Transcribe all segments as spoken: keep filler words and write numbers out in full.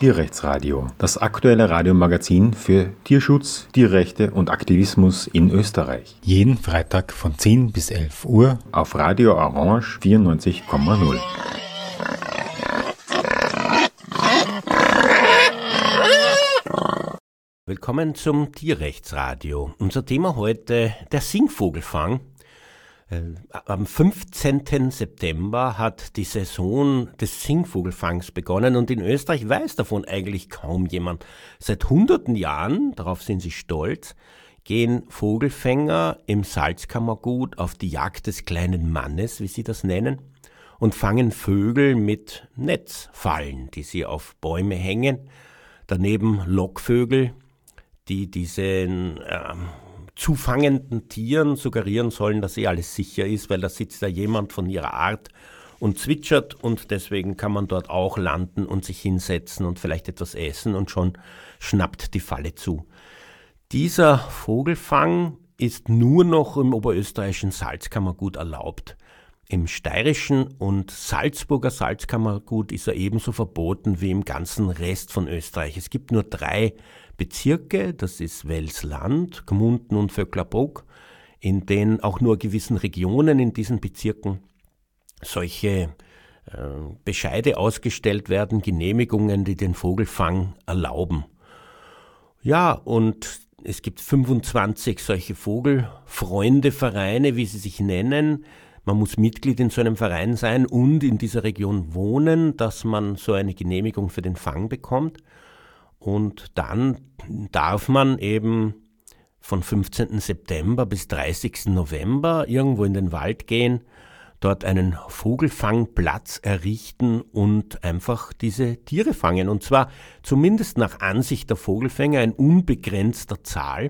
Tierrechtsradio, das aktuelle Radiomagazin für Tierschutz, Tierrechte und Aktivismus in Österreich. Jeden Freitag von zehn bis elf Uhr auf Radio Orange vierundneunzig Komma null. Willkommen zum Tierrechtsradio. Unser Thema heute der Singvogelfang. Am fünfzehnten September hat die Saison des Singvogelfangs begonnen und in Österreich weiß davon eigentlich kaum jemand. Seit hunderten Jahren, darauf sind sie stolz, gehen Vogelfänger im Salzkammergut auf die Jagd des kleinen Mannes, wie sie das nennen, und fangen Vögel mit Netzfallen, die sie auf Bäume hängen. Daneben Lockvögel, die diesen äh, zu fangenden Tieren suggerieren sollen, dass eh alles sicher ist, weil da sitzt da jemand von ihrer Art und zwitschert und deswegen kann man dort auch landen und sich hinsetzen und vielleicht etwas essen und schon schnappt die Falle zu. Dieser Vogelfang ist nur noch im oberösterreichischen Salzkammergut erlaubt. Im steirischen und Salzburger Salzkammergut ist er ebenso verboten wie im ganzen Rest von Österreich. Es gibt nur drei Bezirke, das ist Welsland, Gmunden und Vöcklerbruck, in denen auch nur gewissen Regionen in diesen Bezirken solche äh, Bescheide ausgestellt werden, Genehmigungen, die den Vogelfang erlauben. Ja, und es gibt fünfundzwanzig solche Vogelfreundevereine, wie sie sich nennen. Man muss Mitglied in so einem Verein sein und in dieser Region wohnen, dass man so eine Genehmigung für den Fang bekommt. Und dann darf man eben von fünfzehnten September bis dreißigsten November irgendwo in den Wald gehen, dort einen Vogelfangplatz errichten und einfach diese Tiere fangen. Und zwar zumindest nach Ansicht der Vogelfänger in unbegrenzter Zahl.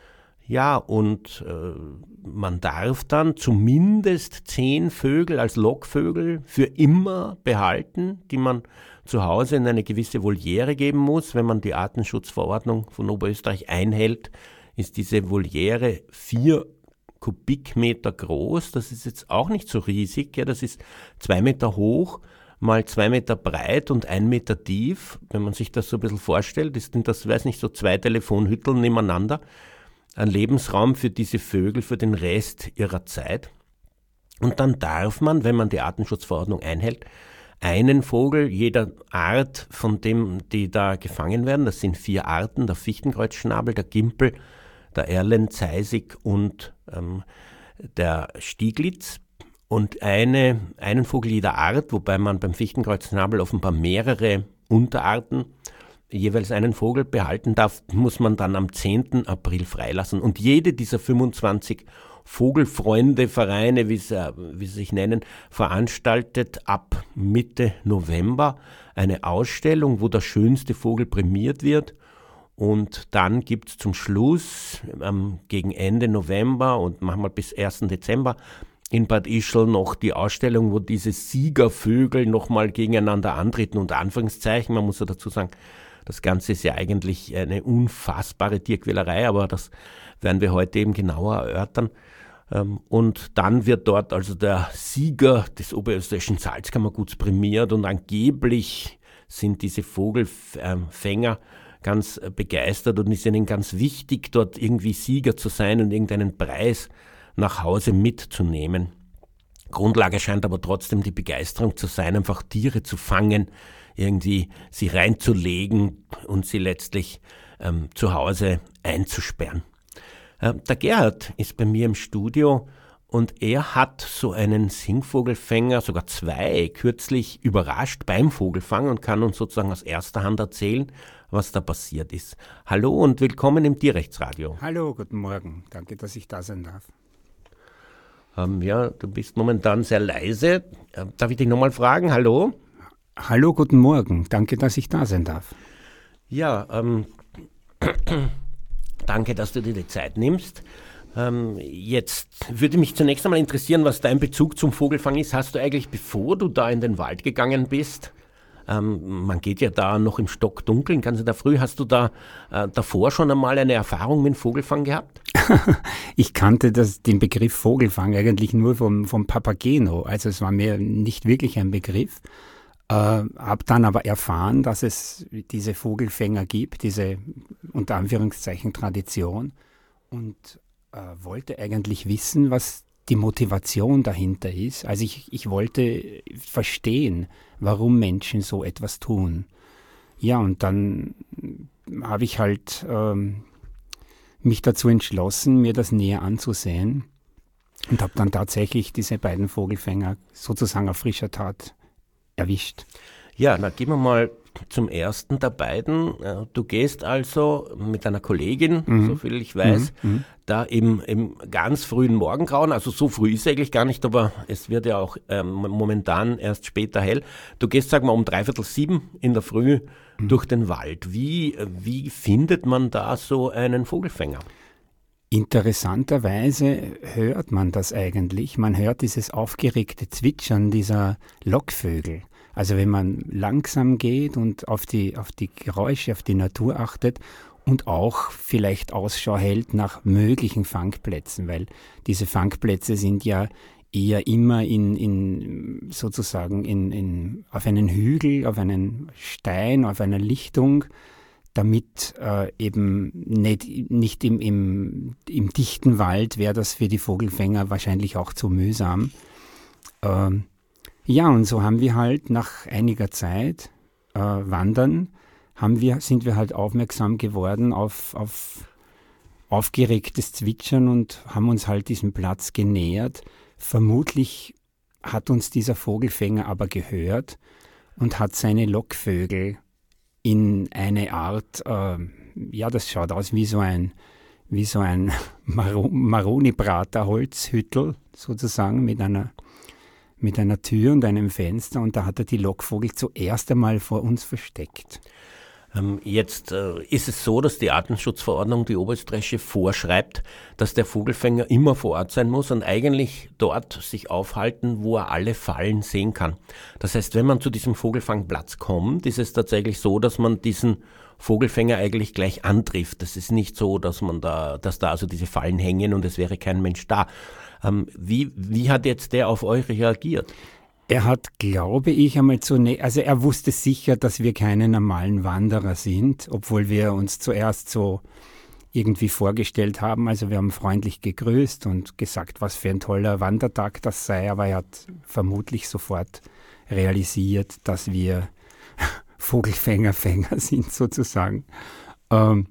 Ja, und äh, man darf dann zumindest zehn Vögel als Lockvögel für immer behalten, die man zu Hause in eine gewisse Voliere geben muss. Wenn man die Artenschutzverordnung von Oberösterreich einhält, ist diese Voliere vier Kubikmeter groß. Das ist jetzt auch nicht so riesig. Ja, das ist zwei Meter hoch, mal zwei Meter breit und ein Meter tief. Wenn man sich das so ein bisschen vorstellt, sind das, weiß nicht, so zwei Telefonhütteln nebeneinander. Ein Lebensraum für diese Vögel für den Rest ihrer Zeit. Und dann darf man, wenn man die Artenschutzverordnung einhält, einen Vogel jeder Art, von dem die da gefangen werden, das sind vier Arten, der Fichtenkreuzschnabel, der Gimpel, der Erlenzeisig und ähm, der Stieglitz. Und eine, einen Vogel jeder Art, wobei man beim Fichtenkreuzschnabel offenbar mehrere Unterarten jeweils einen Vogel behalten darf, muss man dann am zehnten April freilassen. Und jede dieser fünfundzwanzig Vogelfreunde-Vereine, wie sie, wie sie sich nennen, veranstaltet ab Mitte November eine Ausstellung, wo der schönste Vogel prämiert wird. Und dann gibt es zum Schluss, ähm, gegen Ende November und manchmal bis ersten Dezember, in Bad Ischl noch die Ausstellung, wo diese Siegervögel nochmal gegeneinander antreten, unter Anführungszeichen. Man muss ja dazu sagen, das Ganze ist ja eigentlich eine unfassbare Tierquälerei, aber das werden wir heute eben genauer erörtern. Und dann wird dort also der Sieger des oberösterreichischen Salzkammerguts prämiert und angeblich sind diese Vogelfänger ganz begeistert und ist ihnen ganz wichtig, dort irgendwie Sieger zu sein und irgendeinen Preis nach Hause mitzunehmen. Grundlage scheint aber trotzdem die Begeisterung zu sein, einfach Tiere zu fangen, irgendwie sie reinzulegen und sie letztlich ähm, zu Hause einzusperren. Äh, der Gerhard ist bei mir im Studio und er hat so einen Singvogelfänger, sogar zwei, kürzlich überrascht beim Vogelfang und kann uns sozusagen aus erster Hand erzählen, was da passiert ist. Hallo und willkommen im Tierrechtsradio. Hallo, guten Morgen. Danke, dass ich da sein darf. Ähm, ja, du bist momentan sehr leise. Äh, darf ich dich nochmal fragen? Hallo? Hallo, guten Morgen. Danke, dass ich da sein darf. Ja, ähm, danke, dass du dir die Zeit nimmst. Ähm, jetzt würde mich zunächst einmal interessieren, was dein Bezug zum Vogelfang ist. Hast du eigentlich, bevor du da in den Wald gegangen bist, ähm, man geht ja da noch im Stockdunkeln, ganz in der Früh, hast du da äh, davor schon einmal eine Erfahrung mit dem Vogelfang gehabt? Ich kannte das, den Begriff Vogelfang eigentlich nur vom, vom Papageno, also es war mir nicht wirklich ein Begriff. Äh, habe dann aber erfahren, dass es diese Vogelfänger gibt, diese unter Anführungszeichen Tradition, und äh, wollte eigentlich wissen, was die Motivation dahinter ist. Also ich, ich wollte verstehen, warum Menschen so etwas tun. Ja, und dann habe ich halt ähm, mich dazu entschlossen, mir das näher anzusehen, und habe dann tatsächlich diese beiden Vogelfänger sozusagen auf frischer Tat erwischt. Ja, dann gehen wir mal zum ersten der beiden. Du gehst also mit einer Kollegin, mhm. so viel ich weiß, mhm. da im, im ganz frühen Morgengrauen, also so früh ist es eigentlich gar nicht, aber es wird ja auch ähm, momentan erst später hell. Du gehst, sagen wir, um dreiviertel sieben in der Früh mhm. durch den Wald. Wie, wie findet man da so einen Vogelfänger? Interessanterweise hört man das eigentlich. Man hört dieses aufgeregte Zwitschern dieser Lockvögel. Also wenn man langsam geht und auf die, auf die Geräusche, auf die Natur achtet und auch vielleicht Ausschau hält nach möglichen Fangplätzen, weil diese Fangplätze sind ja eher immer in, in sozusagen in, in, auf einen Hügel, auf einen Stein, auf einer Lichtung, damit äh, eben nicht, nicht im, im, im dichten Wald wäre das für die Vogelfänger wahrscheinlich auch zu mühsam. Ähm, ja, und so haben wir halt nach einiger Zeit äh, Wandern, haben wir, sind wir halt aufmerksam geworden auf, auf aufgeregtes Zwitschern und haben uns halt diesem Platz genähert. Vermutlich hat uns dieser Vogelfänger aber gehört und hat seine Lockvögel in eine Art, äh, ja, das schaut aus wie so ein, wie so ein Mar- Maroni-Brater-Holzhüttel sozusagen mit einer, mit einer Tür und einem Fenster, und da hat er die Lockvogel zuerst einmal vor uns versteckt. Ähm, jetzt äh, ist es so, dass die Artenschutzverordnung, die oberösterreichische, vorschreibt, dass der Vogelfänger immer vor Ort sein muss und eigentlich dort sich aufhalten, wo er alle Fallen sehen kann. Das heißt, wenn man zu diesem Vogelfangplatz kommt, ist es tatsächlich so, dass man diesen Vogelfänger eigentlich gleich antrifft. Das ist nicht so, dass man da, dass da also diese Fallen hängen und es wäre kein Mensch da. Ähm, wie, wie hat jetzt der auf euch reagiert? Er hat, glaube ich, einmal zunächst, also er wusste sicher, dass wir keine normalen Wanderer sind, obwohl wir uns zuerst so irgendwie vorgestellt haben. Also wir haben freundlich gegrüßt und gesagt, was für ein toller Wandertag das sei, aber er hat vermutlich sofort realisiert, dass wir Vogelfänger, Fänger sind sozusagen. Ähm,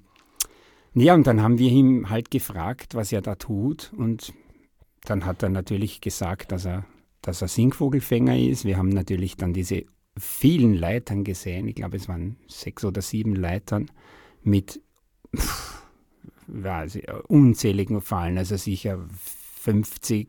ja, und dann haben wir ihm halt gefragt, was er da tut, und dann hat er natürlich gesagt, dass er dass er Singvogelfänger ist. Wir haben natürlich dann diese vielen Leitern gesehen. Ich glaube, es waren sechs oder sieben Leitern mit pff, also unzähligen Fallen, also sicher fünfzig,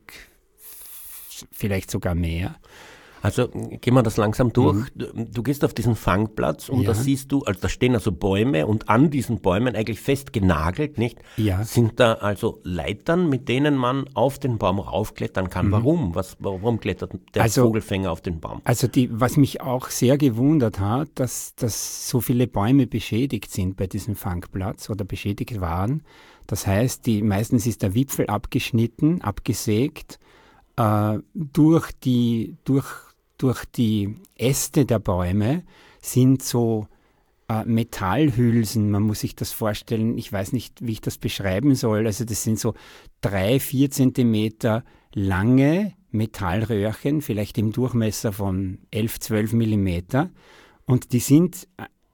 vielleicht sogar mehr. Also gehen wir das langsam durch. Mhm. Du, du gehst auf diesen Fangplatz und ja. da siehst du, also da stehen also Bäume, und an diesen Bäumen eigentlich fest genagelt, nicht? Ja. Sind da also Leitern, mit denen man auf den Baum raufklettern kann. Mhm. Warum? Was, warum klettert der also, Vogelfänger auf den Baum? Also die, was mich auch sehr gewundert hat, dass, dass so viele Bäume beschädigt sind bei diesem Fangplatz oder beschädigt waren. Das heißt, die, meistens ist der Wipfel abgeschnitten, abgesägt, äh, durch die, durch Durch die Äste der Bäume sind so äh, Metallhülsen, man muss sich das vorstellen, ich weiß nicht, wie ich das beschreiben soll, also das sind so drei, vier Zentimeter lange Metallröhrchen, vielleicht im Durchmesser von elf, zwölf Millimeter, und die sind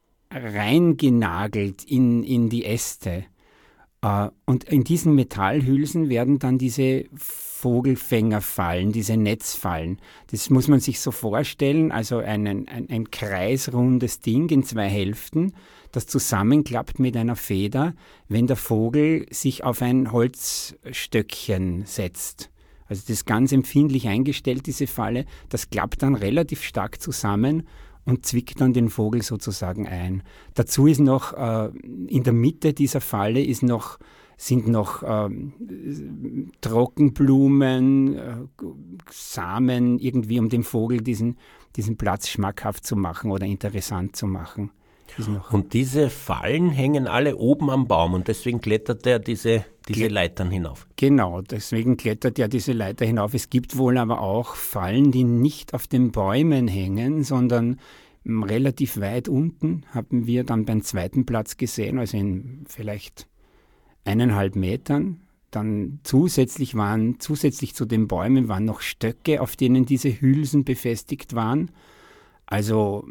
reingenagelt in, in die Äste. Uh, und in diesen Metallhülsen werden dann diese Vogelfängerfallen, diese Netzfallen. Das muss man sich so vorstellen, also ein, ein, ein kreisrundes Ding in zwei Hälften, das zusammenklappt mit einer Feder, wenn der Vogel sich auf ein Holzstöckchen setzt. Also das ist ganz empfindlich eingestellt, diese Falle. Das klappt dann relativ stark zusammen und zwickt dann den Vogel sozusagen ein. Dazu ist noch, äh, in der Mitte dieser Falle ist noch, sind noch äh, Trockenblumen, äh, Samen, irgendwie, um dem Vogel diesen, diesen Platz schmackhaft zu machen oder interessant zu machen. Und diese Fallen hängen alle oben am Baum und deswegen klettert er diese, diese Leitern hinauf. Genau, deswegen klettert er diese Leiter hinauf. Es gibt wohl aber auch Fallen, die nicht auf den Bäumen hängen, sondern relativ weit unten, haben wir dann beim zweiten Platz gesehen, also in vielleicht eineinhalb Metern. Dann zusätzlich waren, zusätzlich zu den Bäumen waren noch Stöcke, auf denen diese Hülsen befestigt waren. Also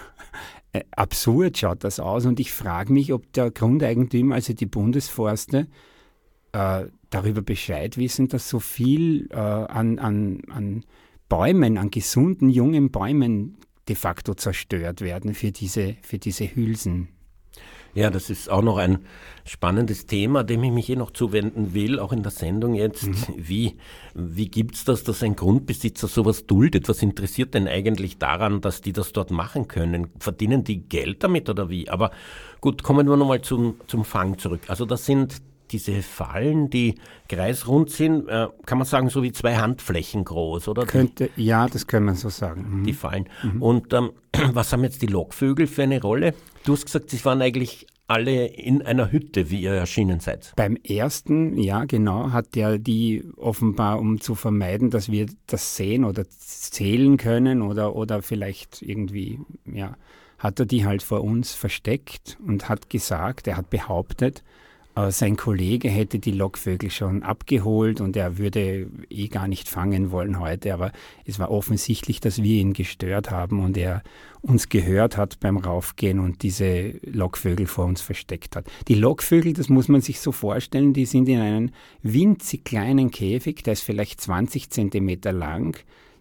absurd schaut das aus und ich frage mich, ob der Grundeigentümer, also die Bundesforste, äh, darüber Bescheid wissen, dass so viel äh, an, an, an Bäumen, an gesunden jungen Bäumen de facto zerstört werden für diese, für diese Hülsen. Ja, das ist auch noch ein spannendes Thema, dem ich mich eh noch zuwenden will, auch in der Sendung jetzt. Mhm. Wie, wie gibt es das, dass ein Grundbesitzer sowas duldet? Was interessiert denn eigentlich daran, dass die das dort machen können? Verdienen die Geld damit oder wie? Aber gut, kommen wir nochmal zum, zum Fang zurück. Also das sind diese Fallen, die kreisrund sind, äh, kann man sagen, so wie zwei Handflächen groß, oder? Könnte, die, ja, das kann man so sagen. Mhm. Die Fallen. Mhm. Und ähm, was haben jetzt die Lockvögel für eine Rolle? Du hast gesagt, sie waren eigentlich alle in einer Hütte, wie ihr erschienen seid. Beim ersten, ja genau, hat der die offenbar, um zu vermeiden, dass wir das sehen oder zählen können oder, oder vielleicht irgendwie, ja, hat er die halt vor uns versteckt und hat gesagt, er hat behauptet, sein Kollege hätte die Lockvögel schon abgeholt und er würde eh gar nicht fangen wollen heute, aber es war offensichtlich, dass wir ihn gestört haben und er uns gehört hat beim Raufgehen und diese Lockvögel vor uns versteckt hat. Die Lockvögel, das muss man sich so vorstellen, die sind in einem winzig kleinen Käfig, der ist vielleicht zwanzig Zentimeter lang,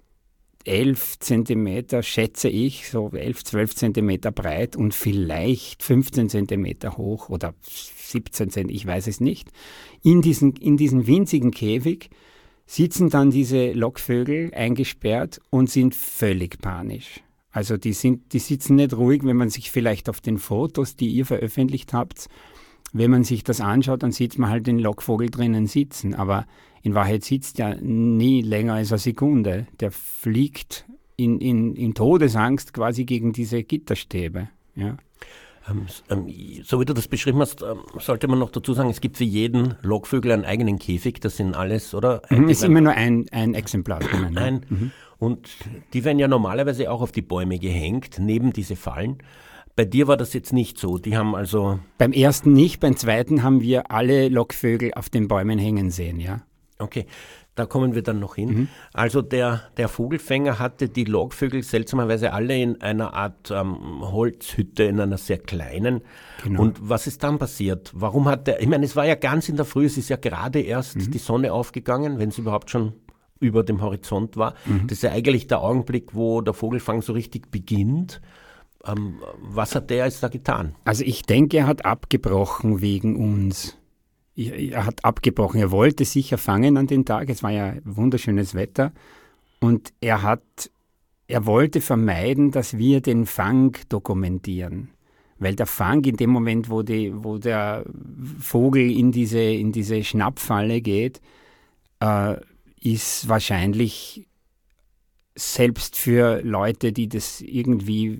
elf Zentimeter, schätze ich, so elf, zwölf Zentimeter breit und vielleicht fünfzehn Zentimeter hoch oder siebzehn Zentimeter, ich weiß es nicht. In diesen, in diesen winzigen Käfig sitzen dann diese Lockvögel eingesperrt und sind völlig panisch. Also die, sind, die sitzen nicht ruhig, wenn man sich vielleicht auf den Fotos, die ihr veröffentlicht habt, wenn man sich das anschaut, dann sieht man halt den Lockvogel drinnen sitzen, aber in Wahrheit sitzt er nie länger als eine Sekunde. Der fliegt in, in, in Todesangst quasi gegen diese Gitterstäbe. Ja. Ähm, ähm, so wie du das beschrieben hast, ähm, sollte man noch dazu sagen, es gibt für jeden Lockvögel einen eigenen Käfig, das sind alles, oder? Mhm, es ist immer nur ein, ein Exemplar drinnen. Ein, mhm. Und die werden ja normalerweise auch auf die Bäume gehängt, neben diese Fallen. Bei dir war das jetzt nicht so, die haben also... Beim ersten nicht, beim zweiten haben wir alle Lockvögel auf den Bäumen hängen sehen, ja. Okay, da kommen wir dann noch hin. Mhm. Also der, der Vogelfänger hatte die Lockvögel seltsamerweise alle in einer Art ähm, Holzhütte, in einer sehr kleinen. Genau. Und was ist dann passiert? Warum hat der, ich meine, es war ja ganz in der Früh, es ist ja gerade erst mhm. die Sonne aufgegangen, wenn es überhaupt schon über dem Horizont war. Mhm. Das ist ja eigentlich der Augenblick, wo der Vogelfang so richtig beginnt. Ähm, was hat der jetzt da getan? Also ich denke, er hat abgebrochen wegen uns. Er hat abgebrochen. Er wollte sicher fangen an den Tag. Es war ja wunderschönes Wetter. Und er hat, er wollte vermeiden, dass wir den Fang dokumentieren. Weil der Fang in dem Moment, wo, die, wo der Vogel in diese, in diese Schnappfalle geht, äh, ist wahrscheinlich selbst für Leute, die das irgendwie,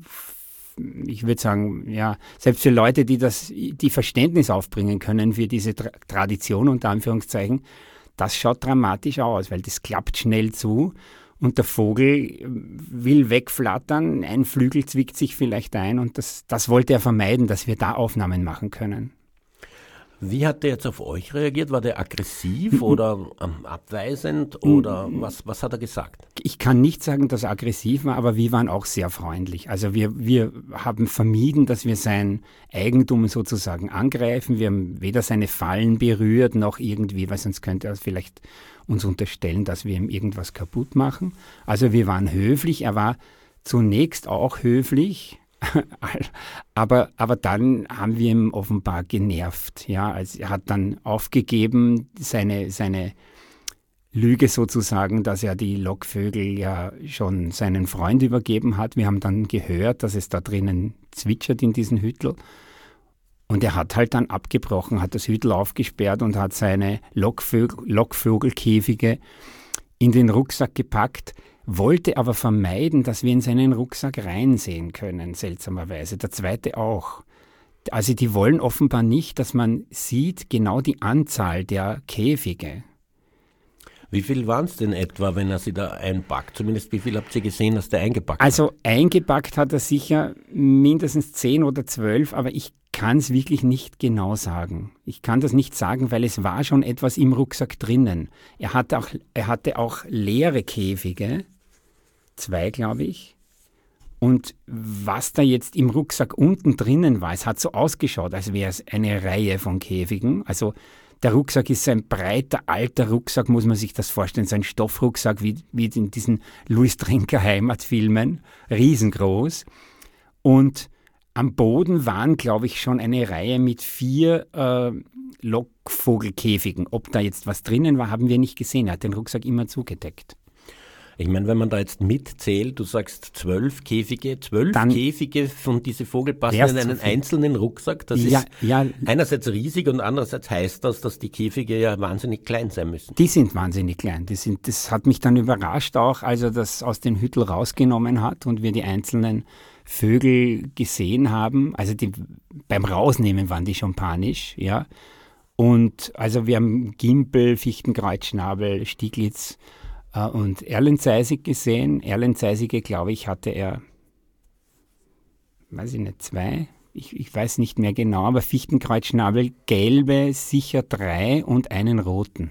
ich würde sagen, ja, selbst für Leute, die das, die Verständnis aufbringen können für diese Tra- Tradition, unter Anführungszeichen, das schaut dramatisch aus, weil das klappt schnell zu und der Vogel will wegflattern, ein Flügel zwickt sich vielleicht ein und das, das wollte er vermeiden, dass wir da Aufnahmen machen können. Wie hat der jetzt auf euch reagiert? War der aggressiv oder ähm, abweisend oder was, was hat er gesagt? Ich kann nicht sagen, dass er aggressiv war, aber wir waren auch sehr freundlich. Also wir, wir haben vermieden, dass wir sein Eigentum sozusagen angreifen. Wir haben weder seine Fallen berührt noch irgendwie, weil sonst könnte er vielleicht uns unterstellen, dass wir ihm irgendwas kaputt machen. Also wir waren höflich. Er war zunächst auch höflich. Aber, aber dann haben wir ihn offenbar genervt. Ja? Also er hat dann aufgegeben, seine, seine Lüge sozusagen, dass er die Lockvögel ja schon seinen Freund übergeben hat. Wir haben dann gehört, dass es da drinnen zwitschert in diesem Hüttel. Und er hat halt dann abgebrochen, hat das Hüttel aufgesperrt und hat seine Lockvögel, Lockvogelkäfige in den Rucksack gepackt, wollte aber vermeiden, dass wir in seinen Rucksack reinsehen können, seltsamerweise. Der zweite auch. Also die wollen offenbar nicht, dass man sieht genau die Anzahl der Käfige. Wie viel waren es denn etwa, wenn er sie da einpackt? Zumindest wie viel habt ihr gesehen, dass der eingepackt hat? Also eingepackt hat er sicher mindestens zehn oder zwölf, aber ich kann es wirklich nicht genau sagen. Ich kann das nicht sagen, weil es war schon etwas im Rucksack drinnen. Er hatte auch, er hatte auch leere Käfige, zwei glaube ich. Und was da jetzt im Rucksack unten drinnen war, es hat so ausgeschaut, als wäre es eine Reihe von Käfigen. Also der Rucksack ist so ein breiter, alter Rucksack, muss man sich das vorstellen, so ein Stoffrucksack wie, wie in diesen Louis Trinker Heimatfilmen, riesengroß. Und am Boden waren, glaube ich, schon eine Reihe mit vier äh, Lockvogelkäfigen. Ob da jetzt was drinnen war, haben wir nicht gesehen. Er hat den Rucksack immer zugedeckt. Ich meine, wenn man da jetzt mitzählt, du sagst zwölf Käfige, zwölf Dann Käfige von diese Vogel passen in einen einzelnen Rucksack. Das ja, ist ja, einerseits riesig und andererseits heißt das, dass die Käfige ja wahnsinnig klein sein müssen. Die sind wahnsinnig klein. Die sind, das hat mich dann überrascht auch, als er das aus den Hüttel rausgenommen hat und wir die einzelnen Vögel gesehen haben. Also die, beim Rausnehmen waren die schon panisch, ja. Und also wir haben Gimpel, Fichtenkreuzschnabel, Stieglitz und Erlenzeisig gesehen. Erlenzeisige, glaube ich, hatte er, weiß ich nicht, zwei. Ich, ich weiß nicht mehr genau, aber Fichtenkreuzschnabel, gelbe, sicher drei und einen roten.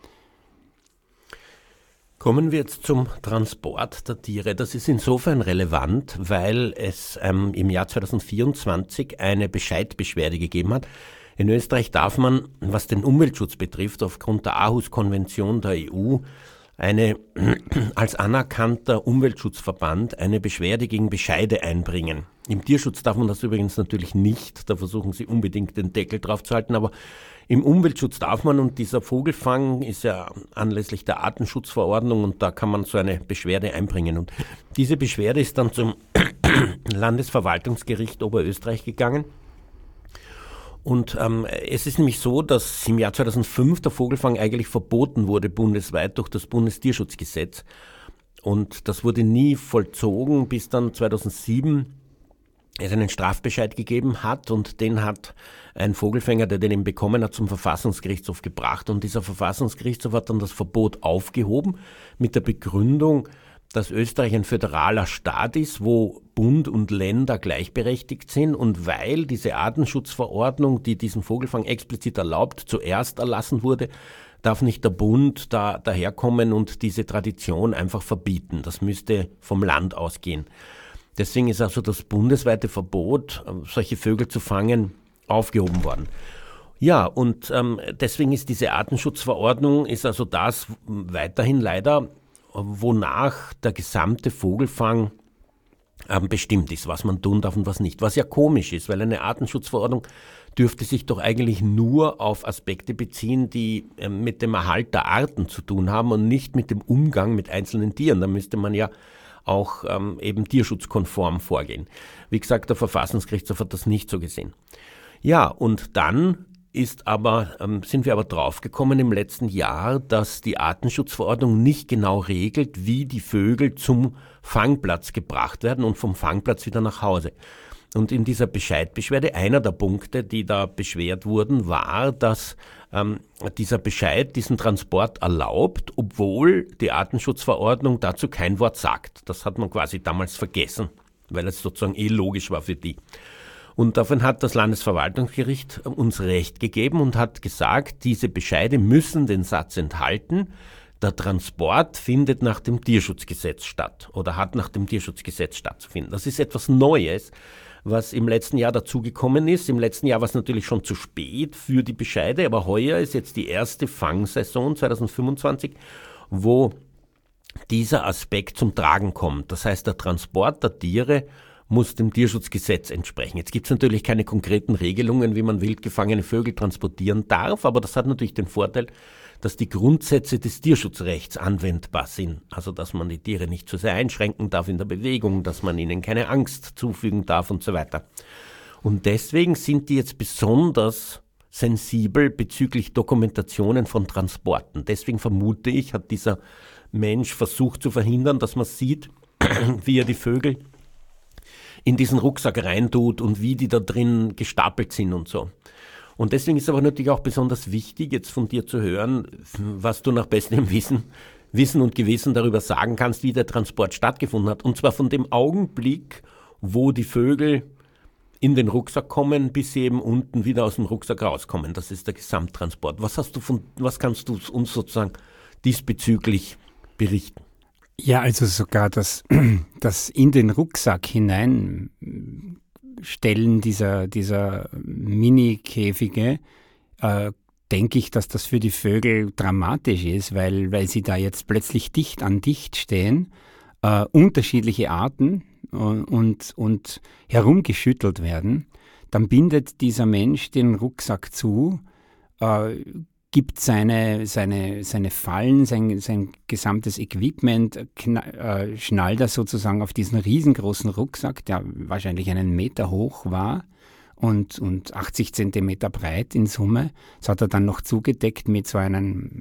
Kommen wir jetzt zum Transport der Tiere. Das ist insofern relevant, weil es ähm, im Jahr zweitausendvierundzwanzig eine Bescheidbeschwerde gegeben hat. In Österreich darf man, was den Umweltschutz betrifft, aufgrund der Aarhus-Konvention der E U, eine als anerkannter Umweltschutzverband eine Beschwerde gegen Bescheide einbringen. Im Tierschutz darf man das übrigens natürlich nicht, da versuchen sie unbedingt den Deckel drauf zu halten, aber im Umweltschutz darf man, und dieser Vogelfang ist ja anlässlich der Artenschutzverordnung und da kann man so eine Beschwerde einbringen. Und diese Beschwerde ist dann zum Landesverwaltungsgericht Oberösterreich gegangen. Und ähm, es ist nämlich so, dass im Jahr zweitausendfünf der Vogelfang eigentlich verboten wurde bundesweit durch das Bundestierschutzgesetz. Und das wurde nie vollzogen, bis dann zweitausendsieben es einen Strafbescheid gegeben hat. Und den hat ein Vogelfänger, der den eben bekommen hat, zum Verfassungsgerichtshof gebracht. Und dieser Verfassungsgerichtshof hat dann das Verbot aufgehoben mit der Begründung, dass Österreich ein föderaler Staat ist, wo Bund und Länder gleichberechtigt sind, und weil diese Artenschutzverordnung, die diesen Vogelfang explizit erlaubt, zuerst erlassen wurde, darf nicht der Bund da daherkommen und diese Tradition einfach verbieten. Das müsste vom Land ausgehen. Deswegen ist also das bundesweite Verbot, solche Vögel zu fangen, aufgehoben worden. Ja, und ähm, deswegen ist diese Artenschutzverordnung, ist also das weiterhin leider, wonach der gesamte Vogelfang ähm, bestimmt ist, was man tun darf und was nicht. Was ja komisch ist, weil eine Artenschutzverordnung dürfte sich doch eigentlich nur auf Aspekte beziehen, die äh, mit dem Erhalt der Arten zu tun haben und nicht mit dem Umgang mit einzelnen Tieren. Da müsste man ja auch ähm, eben tierschutzkonform vorgehen. Wie gesagt, der Verfassungsgerichtshof hat das nicht so gesehen. Ja, und dann ist aber, ähm, sind wir aber draufgekommen im letzten Jahr, dass die Artenschutzverordnung nicht genau regelt, wie die Vögel zum Fangplatz gebracht werden und vom Fangplatz wieder nach Hause. Und in dieser Bescheidbeschwerde, einer der Punkte, die da beschwert wurden, war, dass ähm, dieser Bescheid diesen Transport erlaubt, obwohl die Artenschutzverordnung dazu kein Wort sagt. Das hat man quasi damals vergessen, weil es sozusagen eh logisch war für die. Und davon hat das Landesverwaltungsgericht uns Recht gegeben und hat gesagt, diese Bescheide müssen den Satz enthalten, der Transport findet nach dem Tierschutzgesetz statt oder hat nach dem Tierschutzgesetz stattzufinden. Das ist etwas Neues, was im letzten Jahr dazugekommen ist. Im letzten Jahr war es natürlich schon zu spät für die Bescheide, aber heuer ist jetzt die erste Fangsaison zweitausendfünfundzwanzig, wo dieser Aspekt zum Tragen kommt. Das heißt, der Transport der Tiere muss dem Tierschutzgesetz entsprechen. Jetzt gibt es natürlich keine konkreten Regelungen, wie man wild gefangene Vögel transportieren darf, aber das hat natürlich den Vorteil, dass die Grundsätze des Tierschutzrechts anwendbar sind. Also, dass man die Tiere nicht zu sehr einschränken darf in der Bewegung, dass man ihnen keine Angst zufügen darf und so weiter. Und deswegen sind die jetzt besonders sensibel bezüglich Dokumentationen von Transporten. Deswegen vermute ich, hat dieser Mensch versucht zu verhindern, dass man sieht, wie er die Vögel in diesen Rucksack reintut und wie die da drin gestapelt sind und so. Und deswegen ist aber natürlich auch besonders wichtig, jetzt von dir zu hören, was du nach bestem Wissen, Wissen und Gewissen darüber sagen kannst, wie der Transport stattgefunden hat. Und zwar von dem Augenblick, wo die Vögel in den Rucksack kommen, bis sie eben unten wieder aus dem Rucksack rauskommen. Das ist der Gesamttransport. Was hast du von, was kannst du uns sozusagen diesbezüglich berichten? Ja, also sogar das, das in den Rucksack hineinstellen dieser, dieser Mini-Käfige, äh, denke ich, dass das für die Vögel dramatisch ist, weil, weil sie da jetzt plötzlich dicht an dicht stehen, äh, unterschiedliche Arten und, und, und herumgeschüttelt werden. Dann bindet dieser Mensch den Rucksack zu, äh, gibt seine, seine, seine Fallen, sein, sein gesamtes Equipment, knall, äh, schnallt er sozusagen auf diesen riesengroßen Rucksack, der wahrscheinlich einen Meter hoch war und, und achtzig Zentimeter breit in Summe. Das hat er dann noch zugedeckt mit so einem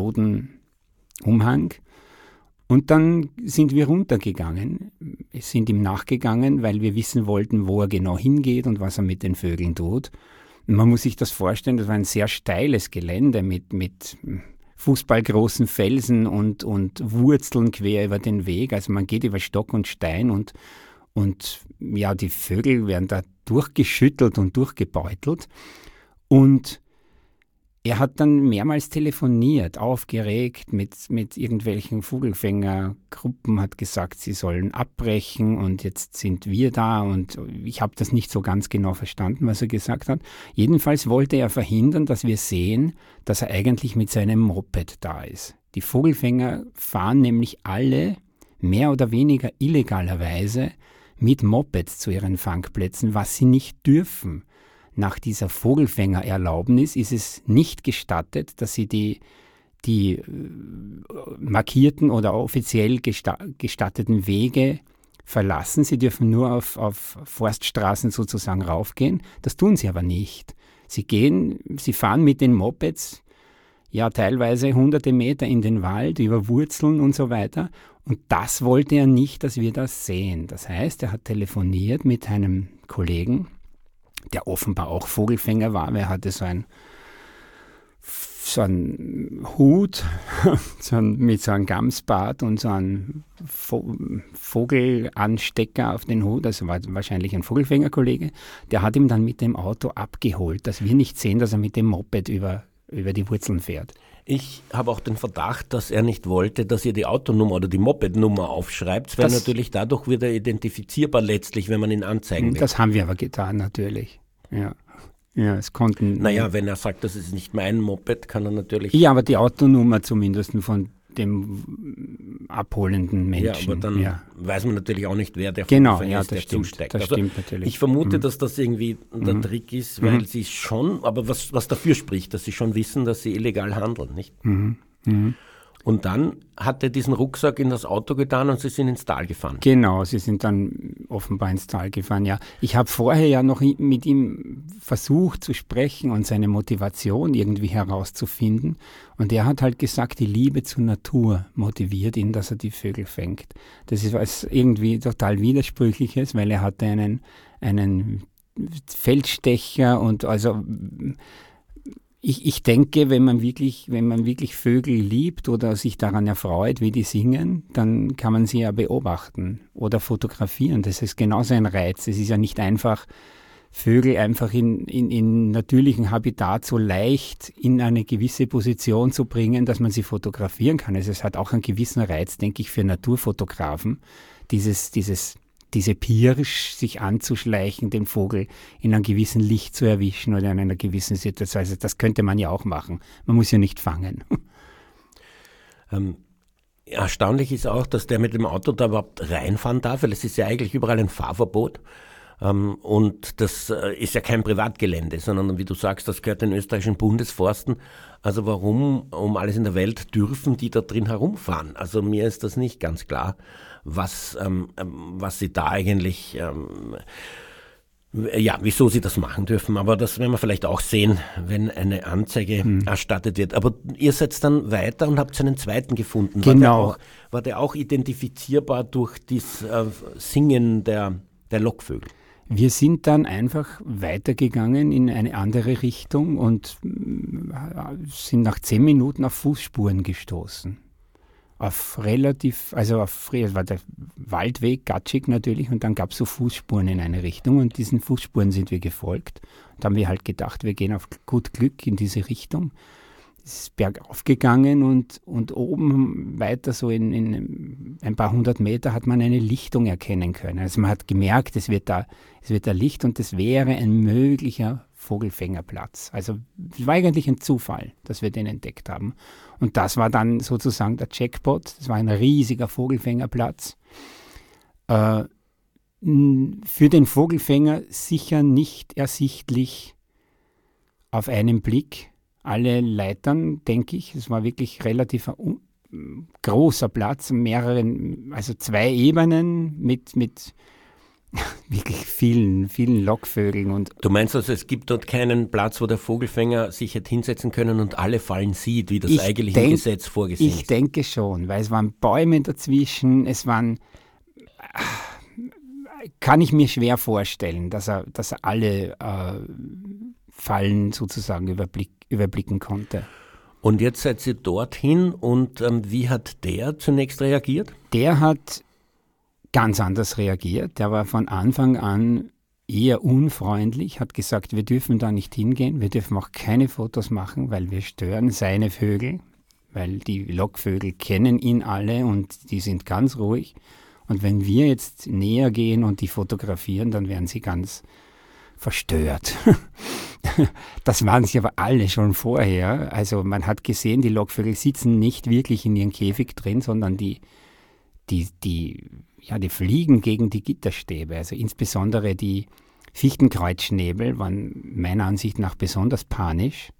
Lodenumhang. Und dann sind wir runtergegangen, sind ihm nachgegangen, weil wir wissen wollten, wo er genau hingeht und was er mit den Vögeln tut. Man muss sich das vorstellen, das war ein sehr steiles Gelände mit, mit fußballgroßen Felsen und, und Wurzeln quer über den Weg. Also man geht über Stock und Stein und, und ja, die Vögel werden da durchgeschüttelt und durchgebeutelt. Und er hat dann mehrmals telefoniert, aufgeregt mit, mit irgendwelchen Vogelfängergruppen, hat gesagt, sie sollen abbrechen und jetzt sind wir da und ich habe das nicht so ganz genau verstanden, was er gesagt hat. Jedenfalls wollte er verhindern, dass wir sehen, dass er eigentlich mit seinem Moped da ist. Die Vogelfänger fahren nämlich alle mehr oder weniger illegalerweise mit Mopeds zu ihren Fangplätzen, was sie nicht dürfen. Nach dieser Vogelfängererlaubnis ist es nicht gestattet, dass sie die, die markierten oder offiziell gestatteten Wege verlassen. Sie dürfen nur auf, auf Forststraßen sozusagen raufgehen. Das tun sie aber nicht. Sie gehen, sie fahren mit den Mopeds, ja teilweise hunderte Meter in den Wald, über Wurzeln und so weiter. Und das wollte er nicht, dass wir das sehen. Das heißt, er hat telefoniert mit einem Kollegen, der offenbar auch Vogelfänger war. Er hatte so ein so einen Hut so ein, mit so einem Gamsbart und so einen Vo- Vogelanstecker auf den Hut, also war wahrscheinlich ein Vogelfängerkollege. Der hat ihn dann mit dem Auto abgeholt, dass wir nicht sehen, dass er mit dem Moped über, über die Wurzeln fährt. Ich habe auch den Verdacht, dass er nicht wollte, dass ihr die Autonummer oder die Mopednummer aufschreibt, weil das, natürlich dadurch wird er identifizierbar letztlich, wenn man ihn anzeigen will. Das haben wir aber getan, natürlich. Ja, ja es konnten... Naja, wenn er sagt, das ist nicht mein Moped, kann er natürlich... Ja, aber die Autonummer zumindest von dem abholenden Menschen. Ja, aber dann ja. weiß man natürlich auch nicht, wer der genau, Vogelfänger ja, ist, der stimmt, zusteckt. Das also stimmt natürlich. Ich vermute, mhm. dass das irgendwie der mhm. Trick ist, weil mhm. sie schon, aber was, was dafür spricht, dass sie schon wissen, dass sie illegal handeln, nicht? Mhm. Mhm. Und dann hat er diesen Rucksack in das Auto getan und sie sind ins Tal gefahren. Genau, sie sind dann offenbar ins Tal gefahren, ja. Ich habe vorher ja noch mit ihm versucht zu sprechen und seine Motivation irgendwie herauszufinden. Und er hat halt gesagt, die Liebe zur Natur motiviert ihn, dass er die Vögel fängt. Das ist was irgendwie total Widersprüchliches, weil er hatte einen, einen Feldstecher und also... Ich, ich denke, wenn man wirklich, wenn man wirklich Vögel liebt oder sich daran erfreut, wie die singen, dann kann man sie ja beobachten oder fotografieren. Das ist genauso ein Reiz. Es ist ja nicht einfach, Vögel einfach in, in, in natürlichen Habitat so leicht in eine gewisse Position zu bringen, dass man sie fotografieren kann. Also es hat auch einen gewissen Reiz, denke ich, für Naturfotografen, dieses, dieses diese Pirsch, sich anzuschleichen, den Vogel in einem gewissen Licht zu erwischen oder in einer gewissen Situation. Also das könnte man ja auch machen. Man muss ja nicht fangen. Ähm, erstaunlich ist auch, dass der mit dem Auto da überhaupt reinfahren darf, weil es ist ja eigentlich überall ein Fahrverbot. Ähm, und das äh, ist ja kein Privatgelände, sondern wie du sagst, das gehört den österreichischen Bundesforsten. Also warum um alles in der Welt dürfen die da drin herumfahren? Also mir ist das nicht ganz klar, was, ähm, was sie da eigentlich ähm, Ja, wieso sie das machen dürfen, aber das werden wir vielleicht auch sehen, wenn eine Anzeige hm. erstattet wird. Aber ihr seid dann weiter und habt einen zweiten gefunden. Genau. War der auch, war der auch identifizierbar durch das äh, Singen der, der Lockvögel? Wir sind dann einfach weitergegangen in eine andere Richtung und sind nach zehn Minuten auf Fußspuren gestoßen. Auf relativ, also auf, es war der Waldweg, gatschig natürlich, und dann gab es so Fußspuren in eine Richtung und diesen Fußspuren sind wir gefolgt. Da haben wir halt gedacht, wir gehen auf gut Glück in diese Richtung. Es ist bergauf gegangen und, und oben weiter so in, in ein paar hundert Meter hat man eine Lichtung erkennen können. Also man hat gemerkt, es wird da, es wird da Licht und das wäre ein möglicher Vogelfängerplatz. Also es war eigentlich ein Zufall, dass wir den entdeckt haben. Und das war dann sozusagen der Jackpot. Das war ein riesiger Vogelfängerplatz. Äh, für den Vogelfänger sicher nicht ersichtlich auf einen Blick. Alle Leitern, denke ich, es war wirklich relativ ein großer Platz, mehreren, also zwei Ebenen mit, mit wirklich vielen, vielen Lockvögeln. Und du meinst also, es gibt dort keinen Platz, wo der Vogelfänger sich hätte hinsetzen können und alle Fallen sieht, wie das ich eigentlich denk, im Gesetz vorgesehen ich ist? Ich denke schon, weil es waren Bäume dazwischen, es waren, kann ich mir schwer vorstellen, dass er, dass er alle äh, Fallen sozusagen überblick, überblicken konnte. Und jetzt seid ihr dorthin und ähm, wie hat der zunächst reagiert? Der hat ganz anders reagiert. Der war von Anfang an eher unfreundlich, hat gesagt, wir dürfen da nicht hingehen, wir dürfen auch keine Fotos machen, weil wir stören seine Vögel, weil die Lockvögel kennen ihn alle und die sind ganz ruhig. Und wenn wir jetzt näher gehen und die fotografieren, dann werden sie ganz verstört. Das waren sie aber alle schon vorher. Also man hat gesehen, die Lockvögel sitzen nicht wirklich in ihren Käfig drin, sondern die, die, die, ja, die fliegen gegen die Gitterstäbe. Also insbesondere die Fichtenkreuzschnäbel waren meiner Ansicht nach besonders panisch.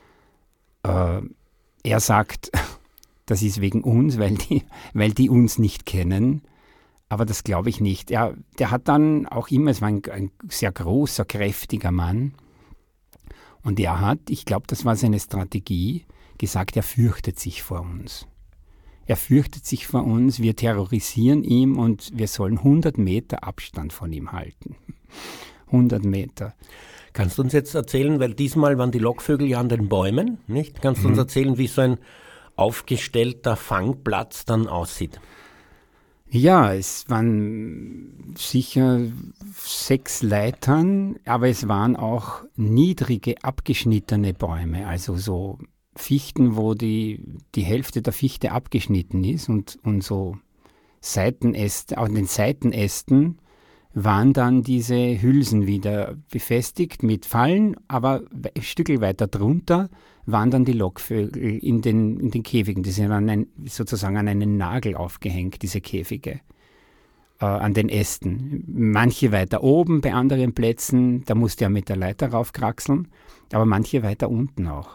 Äh, er sagt, das ist wegen uns, weil die, weil die uns nicht kennen. Aber das glaube ich nicht. Er, der hat dann auch immer, es war ein, ein sehr großer, kräftiger Mann. Und er hat, ich glaube, das war seine Strategie, gesagt, er fürchtet sich vor uns. Er fürchtet sich vor uns, wir terrorisieren ihn und wir sollen hundert Meter Abstand von ihm halten. hundert Meter. Kannst du uns jetzt erzählen, weil diesmal waren die Lockvögel ja an den Bäumen, nicht? Kannst du uns erzählen, wie so ein aufgestellter Fangplatz dann aussieht? Ja, es waren sicher sechs Leitern, aber es waren auch niedrige, abgeschnittene Bäume, also so Fichten, wo die, die Hälfte der Fichte abgeschnitten ist und, und so Seitenäste, an den Seitenästen waren dann diese Hülsen wieder befestigt mit Fallen, aber ein Stückel weiter drunter waren dann die Lockvögel in den, in den Käfigen. Die sind an ein, sozusagen an einen Nagel aufgehängt, diese Käfige, äh, an den Ästen. Manche weiter oben, bei anderen Plätzen, da musste er mit der Leiter raufkraxeln, aber manche weiter unten auch.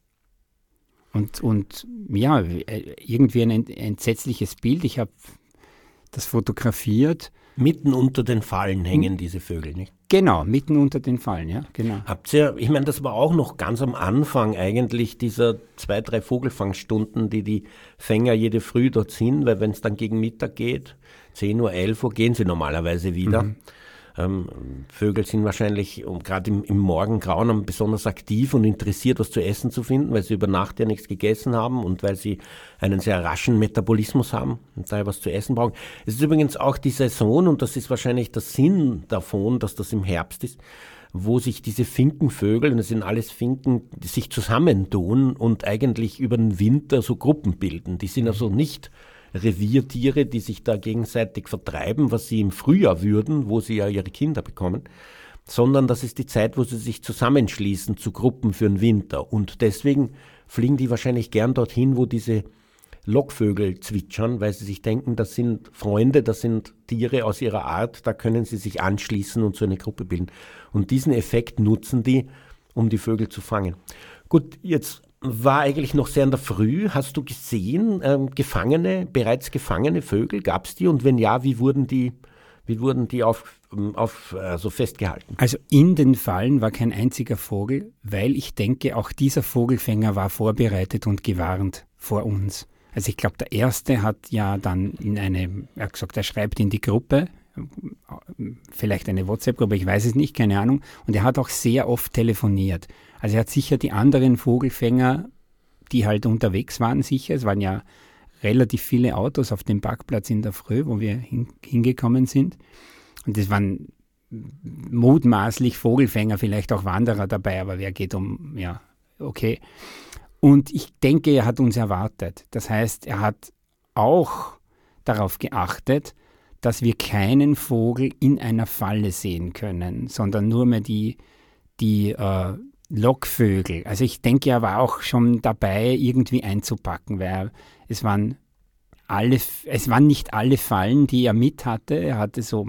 Und, und ja, irgendwie ein entsetzliches Bild. Ich habe das fotografiert. Mitten unter den Fallen hängen diese Vögel, nicht? Genau, mitten unter den Fallen, ja, genau. Habt ihr, ich meine, das war auch noch ganz am Anfang eigentlich dieser zwei, drei Vogelfangstunden, die die Fänger jede Früh dort sind, weil wenn es dann gegen Mittag geht, zehn Uhr, elf Uhr, gehen sie normalerweise wieder. Mhm. Ähm, Vögel sind wahrscheinlich um, gerade im, im Morgengrauen besonders aktiv und interessiert, was zu essen zu finden, weil sie über Nacht ja nichts gegessen haben und weil sie einen sehr raschen Metabolismus haben und daher was zu essen brauchen. Es ist übrigens auch die Saison, und das ist wahrscheinlich der Sinn davon, dass das im Herbst ist, wo sich diese Finkenvögel, und das sind alles Finken, die sich zusammentun und eigentlich über den Winter so Gruppen bilden. Die sind also nicht Reviertiere, die sich da gegenseitig vertreiben, was sie im Frühjahr würden, wo sie ja ihre Kinder bekommen, sondern das ist die Zeit, wo sie sich zusammenschließen zu Gruppen für den Winter. Und deswegen fliegen die wahrscheinlich gern dorthin, wo diese Lockvögel zwitschern, weil sie sich denken, das sind Freunde, das sind Tiere aus ihrer Art, da können sie sich anschließen und so eine Gruppe bilden. Und diesen Effekt nutzen die, um die Vögel zu fangen. Gut, jetzt war eigentlich noch sehr in der Früh. Hast du gesehen, ähm, gefangene, bereits gefangene Vögel, gab es die? Und wenn ja, wie wurden die, wie wurden die auf, auf, also festgehalten? Also in den Fallen war kein einziger Vogel, weil ich denke, auch dieser Vogelfänger war vorbereitet und gewarnt vor uns. Also ich glaube, der Erste hat ja dann in eine, er hat gesagt, er schreibt in die Gruppe, vielleicht eine WhatsApp-Gruppe, ich weiß es nicht, keine Ahnung. Und er hat auch sehr oft telefoniert. Also er hat sicher die anderen Vogelfänger, die halt unterwegs waren, sicher, es waren ja relativ viele Autos auf dem Parkplatz in der Früh, wo wir hin, hingekommen sind. Und das waren mutmaßlich Vogelfänger, vielleicht auch Wanderer dabei, aber wer geht um, ja, okay. Und ich denke, er hat uns erwartet. Das heißt, er hat auch darauf geachtet, dass wir keinen Vogel in einer Falle sehen können, sondern nur mehr die, die äh, Lockvögel. Also ich denke, er war auch schon dabei, irgendwie einzupacken, weil es waren alle, es waren nicht alle Fallen, die er mit hatte. Er hatte so,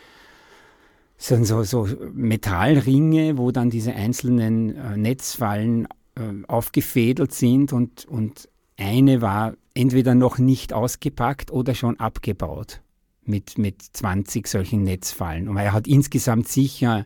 so, so, so Metallringe, wo dann diese einzelnen äh, Netzfallen äh, aufgefädelt sind und, und eine war entweder noch nicht ausgepackt oder schon abgebaut mit, mit zwanzig solchen Netzfallen. Und er hat insgesamt sicher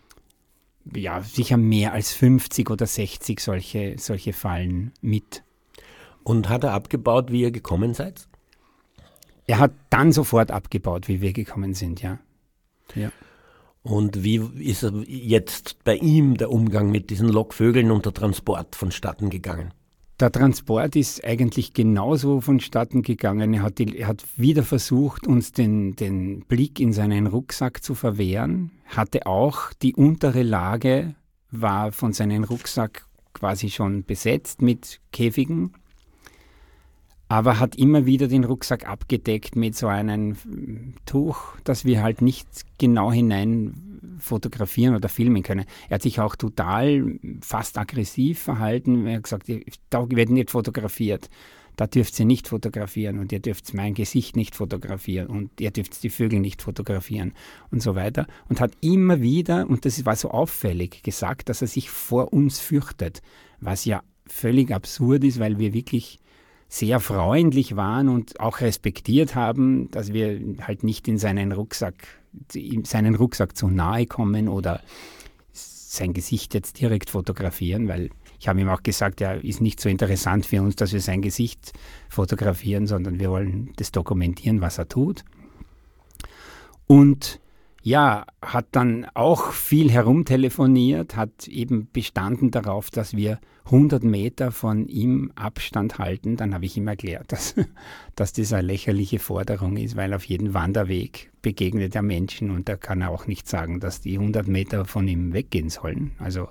ja, sicher mehr als fünfzig oder sechzig solche, solche Fallen mit. Und hat er abgebaut, wie ihr gekommen seid? Er hat dann sofort abgebaut, wie wir gekommen sind, ja. ja. Und wie ist jetzt bei ihm der Umgang mit diesen Lockvögeln und der Transport vonstatten gegangen? Der Transport ist eigentlich genauso vonstatten gegangen. Er hat, die, er hat wieder versucht, uns den, den Blick in seinen Rucksack zu verwehren. Hatte auch die untere Lage, war von seinem Rucksack quasi schon besetzt mit Käfigen, aber hat immer wieder den Rucksack abgedeckt mit so einem Tuch, dass wir halt nicht genau hinein fotografieren oder filmen können. Er hat sich auch total fast aggressiv verhalten. Er hat gesagt, da wird nicht fotografiert, da dürft ihr nicht fotografieren und ihr dürft mein Gesicht nicht fotografieren und ihr dürft die Vögel nicht fotografieren und so weiter. Und hat immer wieder, und das war so auffällig, gesagt, dass er sich vor uns fürchtet, was ja völlig absurd ist, weil wir wirklich sehr freundlich waren und auch respektiert haben, dass wir halt nicht in seinen Rucksack, in seinen Rucksack zu nahe kommen oder sein Gesicht jetzt direkt fotografieren, weil ich habe ihm auch gesagt, ja, ist nicht so interessant für uns, dass wir sein Gesicht fotografieren, sondern wir wollen das dokumentieren, was er tut. Und ja, hat dann auch viel herumtelefoniert, hat eben bestanden darauf, dass wir hundert Meter von ihm Abstand halten. Dann habe ich ihm erklärt, dass, dass das eine lächerliche Forderung ist, weil auf jedem Wanderweg begegnet er Menschen und da kann er auch nicht sagen, dass die hundert Meter von ihm weggehen sollen. Also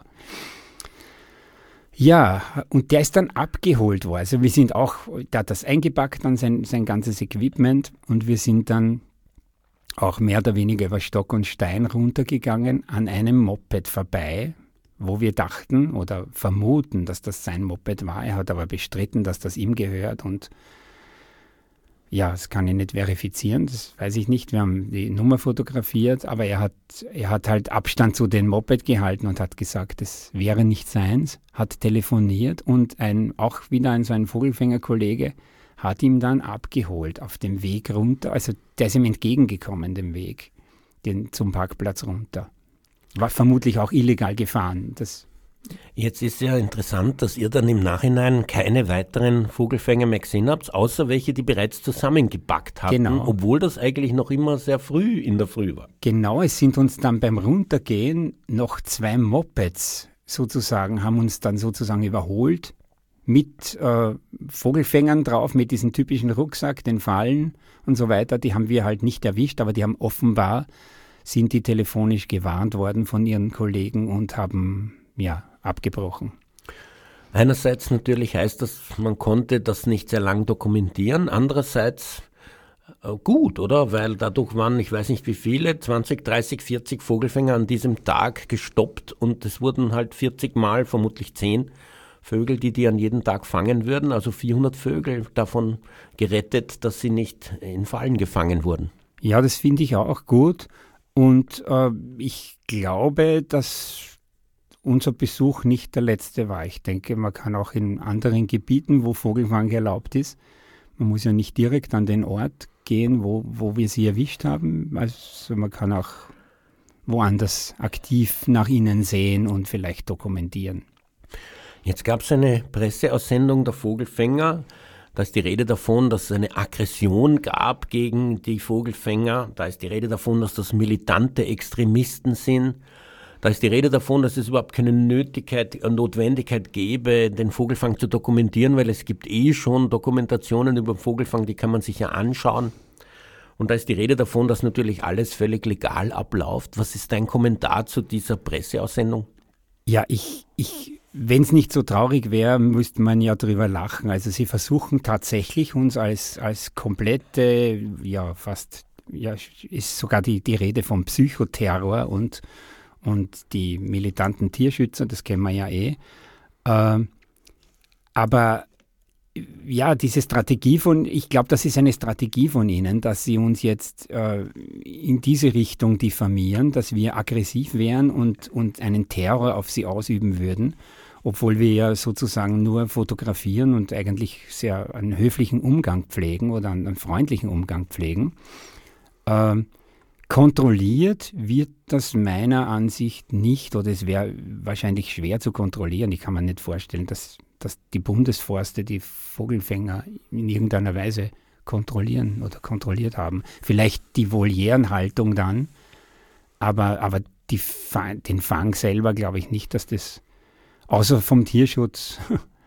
ja, und der ist dann abgeholt worden. Also wir sind auch, der hat das eingepackt, dann sein, sein ganzes Equipment und wir sind dann auch mehr oder weniger über Stock und Stein runtergegangen, an einem Moped vorbei, wo wir dachten oder vermuten, dass das sein Moped war. Er hat aber bestritten, dass das ihm gehört und ja, das kann ich nicht verifizieren, das weiß ich nicht. Wir haben die Nummer fotografiert, aber er hat, er hat halt Abstand zu dem Moped gehalten und hat gesagt, das wäre nicht seins, hat telefoniert und ein, auch wieder ein so ein Vogelfängerkollege hat ihm dann abgeholt auf dem Weg runter. Also der ist ihm entgegengekommen, dem Weg, den, zum Parkplatz runter. War vermutlich auch illegal gefahren. Das Jetzt ist ja interessant, dass ihr dann im Nachhinein keine weiteren Vogelfänger mehr gesehen habt, außer welche, die bereits zusammengepackt hatten, genau. Obwohl das eigentlich noch immer sehr früh in der Früh war. Genau, es sind uns dann beim Runtergehen noch zwei Mopeds sozusagen, haben uns dann sozusagen überholt, mit äh, Vogelfängern drauf, mit diesem typischen Rucksack, den Fallen und so weiter. Die haben wir halt nicht erwischt, aber die haben offenbar, sind die telefonisch gewarnt worden von ihren Kollegen und haben, ja, abgebrochen. Einerseits natürlich heißt das, man konnte das nicht sehr lang dokumentieren, andererseits äh, gut, oder? Weil dadurch waren, ich weiß nicht wie viele, zwanzig, dreißig, vierzig Vogelfänger an diesem Tag gestoppt und es wurden halt vierzig Mal, vermutlich zehn Vögel, die die an jedem Tag fangen würden, also vierhundert Vögel davon gerettet, dass sie nicht in Fallen gefangen wurden. Ja, das finde ich auch gut und äh, ich glaube, dass unser Besuch nicht der letzte war. Ich denke, man kann auch in anderen Gebieten, wo Vogelfang erlaubt ist, man muss ja nicht direkt an den Ort gehen, wo, wo wir sie erwischt haben. Also man kann auch woanders aktiv nach ihnen sehen und vielleicht dokumentieren. Jetzt gab es eine Presseaussendung der Vogelfänger. Da ist die Rede davon, dass es eine Aggression gab gegen die Vogelfänger. Da ist die Rede davon, dass das militante Extremisten sind. Da ist die Rede davon, dass es überhaupt keine Nötigkeit, Notwendigkeit gäbe, den Vogelfang zu dokumentieren, weil es gibt eh schon Dokumentationen über Vogelfang, die kann man sich ja anschauen. Und da ist die Rede davon, dass natürlich alles völlig legal abläuft. Was ist dein Kommentar zu dieser Presseaussendung? Ja, ich, ich, wenn es nicht so traurig wäre, müsste man ja drüber lachen. Also sie versuchen tatsächlich uns als, als komplette, ja fast, ja ist sogar die, die Rede vom Psychoterror und und die militanten Tierschützer, das kennen wir ja eh. Äh, aber ja, diese Strategie von, ich glaube, das ist eine Strategie von ihnen, dass sie uns jetzt äh, in diese Richtung diffamieren, dass wir aggressiv wären und, und einen Terror auf sie ausüben würden, obwohl wir ja sozusagen nur fotografieren und eigentlich sehr einen höflichen Umgang pflegen oder einen, einen freundlichen Umgang pflegen. Äh, Kontrolliert wird das meiner Ansicht nicht, oder es wäre wahrscheinlich schwer zu kontrollieren. Ich kann mir nicht vorstellen, dass, dass die Bundesforste die Vogelfänger in irgendeiner Weise kontrollieren oder kontrolliert haben. Vielleicht die Volierenhaltung dann, aber, aber die, den Fang selber glaube ich nicht, dass das außer vom Tierschutz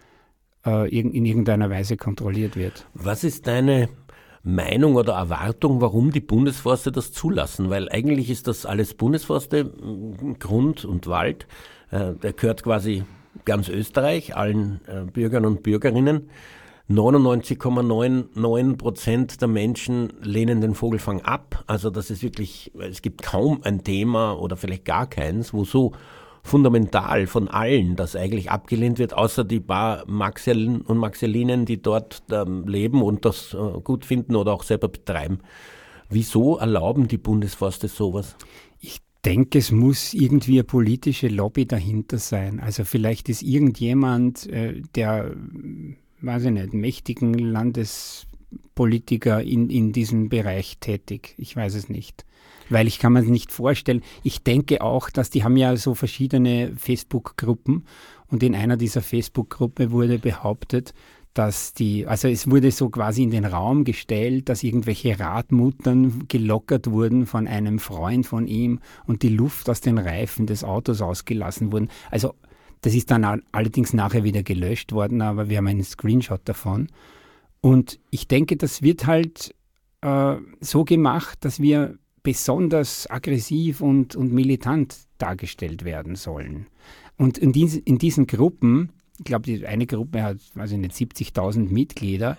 in irgendeiner Weise kontrolliert wird. Was ist deine Meinung oder Erwartung, warum die Bundesforste das zulassen? Weil eigentlich ist das alles Bundesforste, Grund und Wald. Äh, der gehört quasi ganz Österreich, allen äh, Bürgern und Bürgerinnen. neunundneunzig Komma neunundneunzig Prozent der Menschen lehnen den Vogelfang ab. Also das ist wirklich, es gibt kaum ein Thema oder vielleicht gar keins, wo so fundamental von allen das eigentlich abgelehnt wird, außer die paar Maxellen und Maxellinen, die dort ähm, leben und das äh, gut finden oder auch selber betreiben. Wieso erlauben die Bundesforste sowas? Ich denke, es muss irgendwie eine politische Lobby dahinter sein. Also vielleicht ist irgendjemand, äh, der, weiß ich nicht, mächtigen Landespolitiker in, in diesem Bereich tätig. Ich weiß es nicht. Weil ich kann mir das nicht vorstellen. Ich denke auch, dass die haben ja so verschiedene Facebook-Gruppen und in einer dieser Facebook-Gruppe wurde behauptet, dass die, also es wurde so quasi in den Raum gestellt, dass irgendwelche Radmuttern gelockert wurden von einem Freund von ihm und die Luft aus den Reifen des Autos ausgelassen wurden. Also das ist dann allerdings nachher wieder gelöscht worden, aber wir haben einen Screenshot davon. Und ich denke, das wird halt äh, so gemacht, dass wir besonders aggressiv und, und militant dargestellt werden sollen. Und in, dies, in diesen Gruppen, ich glaube, die eine Gruppe hat, weiß ich nicht, siebzigtausend Mitglieder,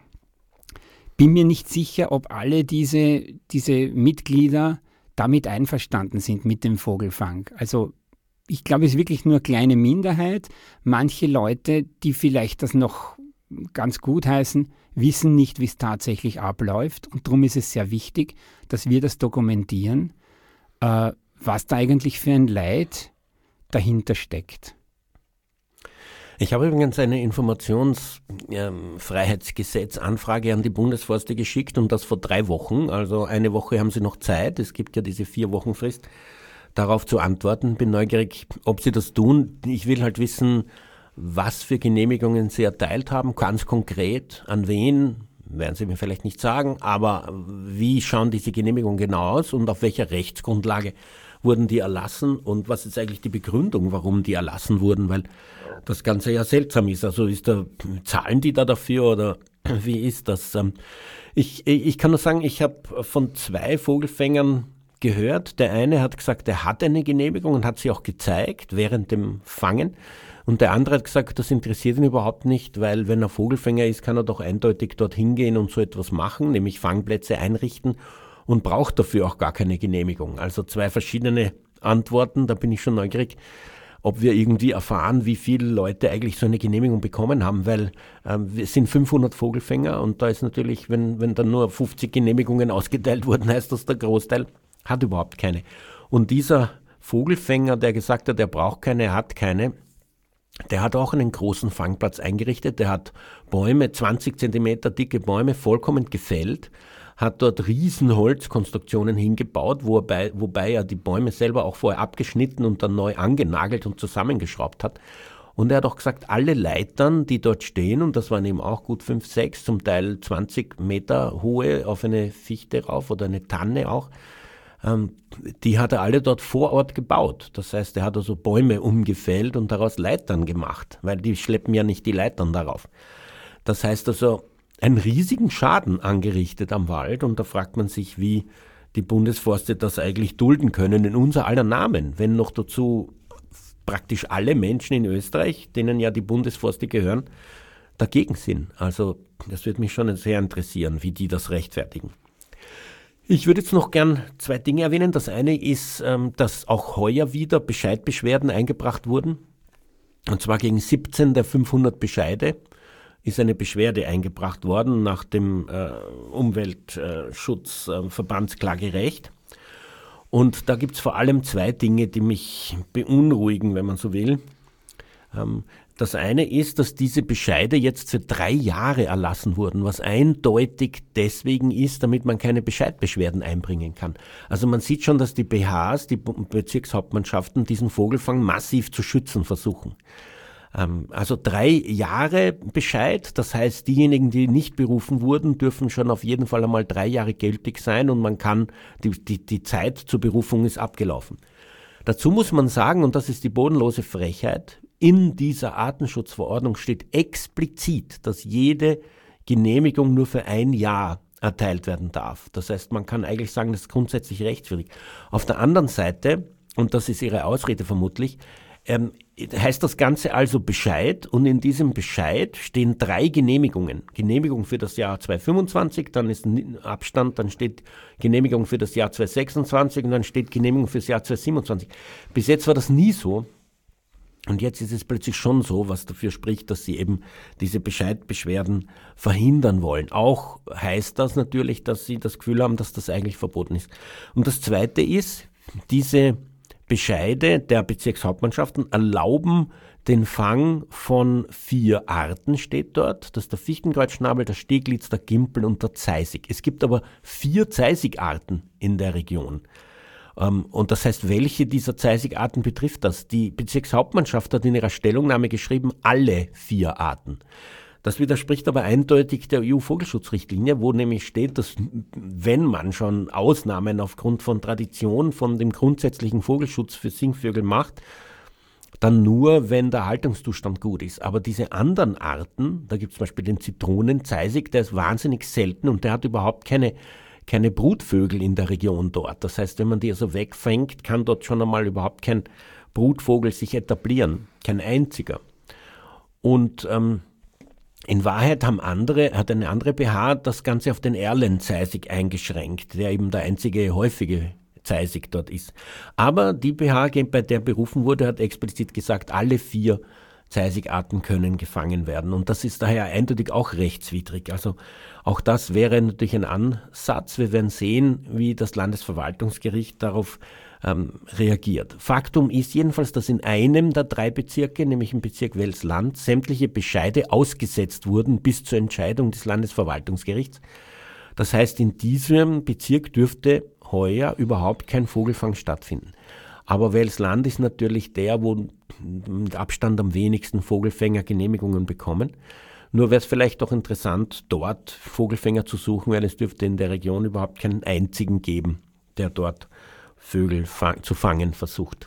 bin mir nicht sicher, ob alle diese, diese Mitglieder damit einverstanden sind mit dem Vogelfang. Also ich glaube, es ist wirklich nur eine kleine Minderheit. Manche Leute, die vielleicht das noch ganz gut heißen, wissen nicht, wie es tatsächlich abläuft. Und darum ist es sehr wichtig, dass wir das dokumentieren, äh, was da eigentlich für ein Leid dahinter steckt. Ich habe übrigens eine Informationsfreiheitsgesetz-Anfrage ähm, an die Bundesforste geschickt und das vor drei Wochen. Also eine Woche haben sie noch Zeit. Es gibt ja diese vier Wochen Frist, darauf zu antworten. Bin neugierig, ob sie das tun. Ich will halt wissen, was für Genehmigungen sie erteilt haben, ganz konkret, an wen, werden sie mir vielleicht nicht sagen, aber wie schauen diese Genehmigungen genau aus und auf welcher Rechtsgrundlage wurden die erlassen und was ist eigentlich die Begründung, warum die erlassen wurden, weil das Ganze ja seltsam ist. Also ist da, zahlen die da dafür oder wie ist das? Ich, ich kann nur sagen, ich habe von zwei Vogelfängern gehört. Der eine hat gesagt, er hat eine Genehmigung und hat sie auch gezeigt während dem Fangen. Und der andere hat gesagt, das interessiert ihn überhaupt nicht, weil wenn er Vogelfänger ist, kann er doch eindeutig dorthin gehen und so etwas machen, nämlich Fangplätze einrichten und braucht dafür auch gar keine Genehmigung. Also zwei verschiedene Antworten, da bin ich schon neugierig, ob wir irgendwie erfahren, wie viele Leute eigentlich so eine Genehmigung bekommen haben, weil ähm, es sind fünfhundert Vogelfänger und da ist natürlich, wenn, wenn dann nur fünfzig Genehmigungen ausgeteilt wurden, heißt das, der Großteil hat überhaupt keine. Und dieser Vogelfänger, der gesagt hat, er braucht keine, er hat keine, der hat auch einen großen Fangplatz eingerichtet, der hat Bäume, zwanzig Zentimeter dicke Bäume, vollkommen gefällt, hat dort riesen Holzkonstruktionen hingebaut, wobei, wobei er die Bäume selber auch vorher abgeschnitten und dann neu angenagelt und zusammengeschraubt hat. Und er hat auch gesagt, alle Leitern, die dort stehen, und das waren eben auch gut fünf, sechs, zum Teil zwanzig Meter hohe auf eine Fichte rauf oder eine Tanne auch, ähm, die hat er alle dort vor Ort gebaut. Das heißt, er hat also Bäume umgefällt und daraus Leitern gemacht, weil die schleppen ja nicht die Leitern darauf. Das heißt also, einen riesigen Schaden angerichtet am Wald, und da fragt man sich, wie die Bundesforste das eigentlich dulden können in unser aller Namen, wenn noch dazu praktisch alle Menschen in Österreich, denen ja die Bundesforste gehören, dagegen sind. Also das würde mich schon sehr interessieren, wie die das rechtfertigen. Ich würde jetzt noch gern zwei Dinge erwähnen. Das eine ist, dass auch heuer wieder Bescheidbeschwerden eingebracht wurden. Und zwar gegen siebzehn der fünfhundert Bescheide ist eine Beschwerde eingebracht worden nach dem äh, Umweltschutzverbandsklagerecht. Und da gibt es vor allem zwei Dinge, die mich beunruhigen, wenn man so will. Ähm, das eine ist, dass diese Bescheide jetzt für drei Jahre erlassen wurden, was eindeutig deswegen ist, damit man keine Bescheidbeschwerden einbringen kann. Also man sieht schon, dass die B Hs, die Bezirkshauptmannschaften, diesen Vogelfang massiv zu schützen versuchen. Also drei Jahre Bescheid, das heißt, diejenigen, die nicht berufen wurden, dürfen schon auf jeden Fall einmal drei Jahre gültig sein, und man kann, die, die, die Zeit zur Berufung ist abgelaufen. Dazu muss man sagen, und das ist die bodenlose Frechheit, in dieser Artenschutzverordnung steht explizit, dass jede Genehmigung nur für ein Jahr erteilt werden darf. Das heißt, man kann eigentlich sagen, das ist grundsätzlich rechtswidrig. Auf der anderen Seite, und das ist Ihre Ausrede vermutlich, Ähm, heißt das Ganze also Bescheid, und in diesem Bescheid stehen drei Genehmigungen. Genehmigung für das Jahr zweitausendfünfundzwanzig, dann ist ein Abstand, dann steht Genehmigung für das Jahr zweitausendsechsundzwanzig und dann steht Genehmigung für das Jahr zweitausendsiebenundzwanzig. Bis jetzt war das nie so, und jetzt ist es plötzlich schon so, was dafür spricht, dass sie eben diese Bescheidbeschwerden verhindern wollen. Auch heißt das natürlich, dass sie das Gefühl haben, dass das eigentlich verboten ist. Und das Zweite ist, diese Bescheide der Bezirkshauptmannschaften erlauben den Fang von vier Arten, steht dort. Das ist der Fichtenkreuzschnabel, der Steglitz, der Gimpel und der Zeisig. Es gibt aber vier Zeisigarten in der Region. Und das heißt, welche dieser Zeisigarten betrifft das? Die Bezirkshauptmannschaft hat in ihrer Stellungnahme geschrieben, alle vier Arten. Das widerspricht aber eindeutig der E U-Vogelschutzrichtlinie, wo nämlich steht, dass wenn man schon Ausnahmen aufgrund von Tradition von dem grundsätzlichen Vogelschutz für Singvögel macht, dann nur, wenn der Haltungszustand gut ist. Aber diese anderen Arten, da gibt es zum Beispiel den Zitronenzeisig, der ist wahnsinnig selten und der hat überhaupt keine, keine Brutvögel in der Region dort. Das heißt, wenn man die also wegfängt, kann dort schon einmal überhaupt kein Brutvogel sich etablieren, kein einziger. Und ähm, in Wahrheit haben andere, hat eine andere B H das Ganze auf den Erlenzeisig eingeschränkt, der eben der einzige häufige Zeisig dort ist. Aber die B H, bei der berufen wurde, hat explizit gesagt, alle vier Zeisigarten können gefangen werden. Und das ist daher eindeutig auch rechtswidrig. Also auch das wäre natürlich ein Ansatz. Wir werden sehen, wie das Landesverwaltungsgericht darauf ähm, reagiert. Faktum ist jedenfalls, dass in einem der drei Bezirke, nämlich im Bezirk Wels-Land, sämtliche Bescheide ausgesetzt wurden bis zur Entscheidung des Landesverwaltungsgerichts. Das heißt, in diesem Bezirk dürfte heuer überhaupt kein Vogelfang stattfinden. Aber Wels-Land ist natürlich der, wo mit Abstand am wenigsten Vogelfänger Genehmigungen bekommen. Nur wäre es vielleicht doch interessant, dort Vogelfänger zu suchen, weil es dürfte in der Region überhaupt keinen einzigen geben, der dort Vögel fang, zu fangen versucht.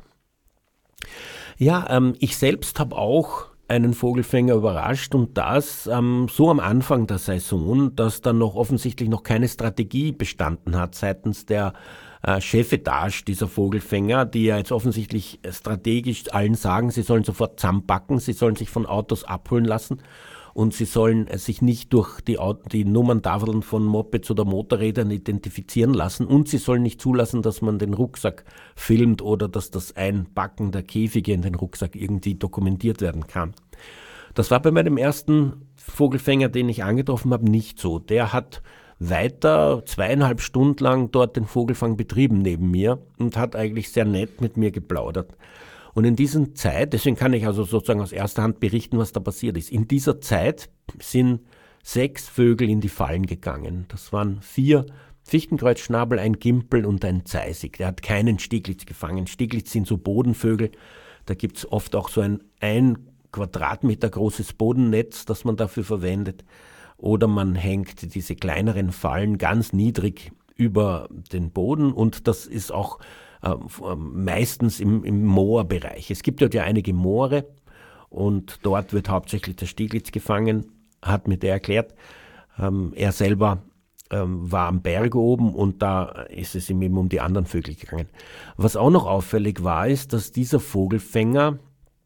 Ja, ähm, ich selbst habe auch einen Vogelfänger überrascht, und das ähm, so am Anfang der Saison, dass dann noch offensichtlich noch keine Strategie bestanden hat seitens der äh, Chefetage dieser Vogelfänger, die ja jetzt offensichtlich strategisch allen sagen, sie sollen sofort zusammenpacken, sie sollen sich von Autos abholen lassen und sie sollen sich nicht durch die, die Nummerntafeln von Mopeds oder Motorrädern identifizieren lassen, und sie sollen nicht zulassen, dass man den Rucksack filmt oder dass das Einpacken der Käfige in den Rucksack irgendwie dokumentiert werden kann. Das war bei meinem ersten Vogelfänger, den ich angetroffen habe, nicht so. Der hat weiter zweieinhalb Stunden lang dort den Vogelfang betrieben neben mir und hat eigentlich sehr nett mit mir geplaudert. Und in dieser Zeit, deswegen kann ich also sozusagen aus erster Hand berichten, was da passiert ist. In dieser Zeit sind sechs Vögel in die Fallen gegangen. Das waren vier Fichtenkreuzschnabel, ein Gimpel und ein Zeisig. Der hat keinen Stieglitz gefangen. Stieglitz sind so Bodenvögel. Da gibt es oft auch so ein ein Quadratmeter großes Bodennetz, das man dafür verwendet. Oder man hängt diese kleineren Fallen ganz niedrig über den Boden und das ist auch äh, meistens im, im Moorbereich. Es gibt dort ja einige Moore und dort wird hauptsächlich der Stieglitz gefangen, hat mir der erklärt. Ähm, er selber ähm, war am Berg oben und da ist es ihm eben um die anderen Vögel gegangen. Was auch noch auffällig war, ist, dass dieser Vogelfänger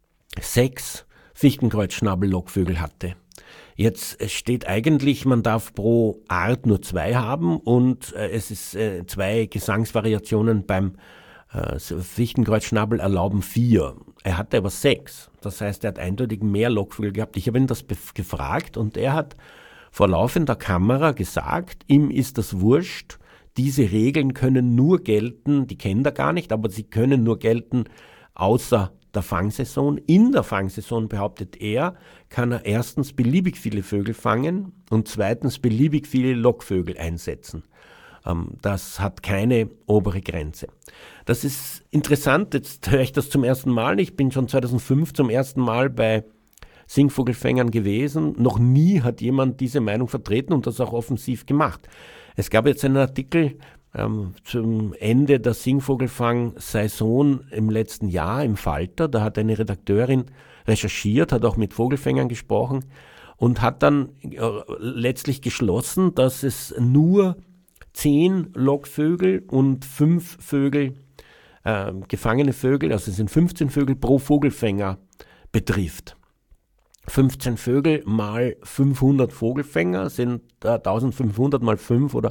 sechs Fichtenkreuzschnabel-Lockvögel hatte. Jetzt steht eigentlich, man darf pro Art nur zwei haben und äh, es ist äh, zwei Gesangsvariationen beim äh, Fichtenkreuzschnabel erlauben vier. Er hatte aber sechs. Das heißt, er hat eindeutig mehr Lockvögel gehabt. Ich habe ihn das bef- gefragt und er hat vor laufender Kamera gesagt, ihm ist das wurscht. Diese Regeln können nur gelten, die kennt er gar nicht, aber sie können nur gelten außer der Fangsaison. In der Fangsaison, behauptet er, kann er erstens beliebig viele Vögel fangen und zweitens beliebig viele Lockvögel einsetzen. Ähm, das hat keine obere Grenze. Das ist interessant, jetzt höre ich das zum ersten Mal. Ich bin schon zweitausendfünf zum ersten Mal bei Singvogelfängern gewesen. Noch nie hat jemand diese Meinung vertreten und das auch offensiv gemacht. Es gab jetzt einen Artikel ähm, zum Ende der Singvogelfang-Saison im letzten Jahr im Falter. Da hat eine Redakteurin recherchiert, hat auch mit Vogelfängern gesprochen und hat dann äh, letztlich geschlossen, dass es nur zehn Lockvögel und fünf Vögel, äh, gefangene Vögel, also es sind fünfzehn Vögel pro Vogelfänger betrifft. fünfzehn Vögel mal fünfhundert Vogelfänger sind äh, eintausendfünfhundert mal fünf oder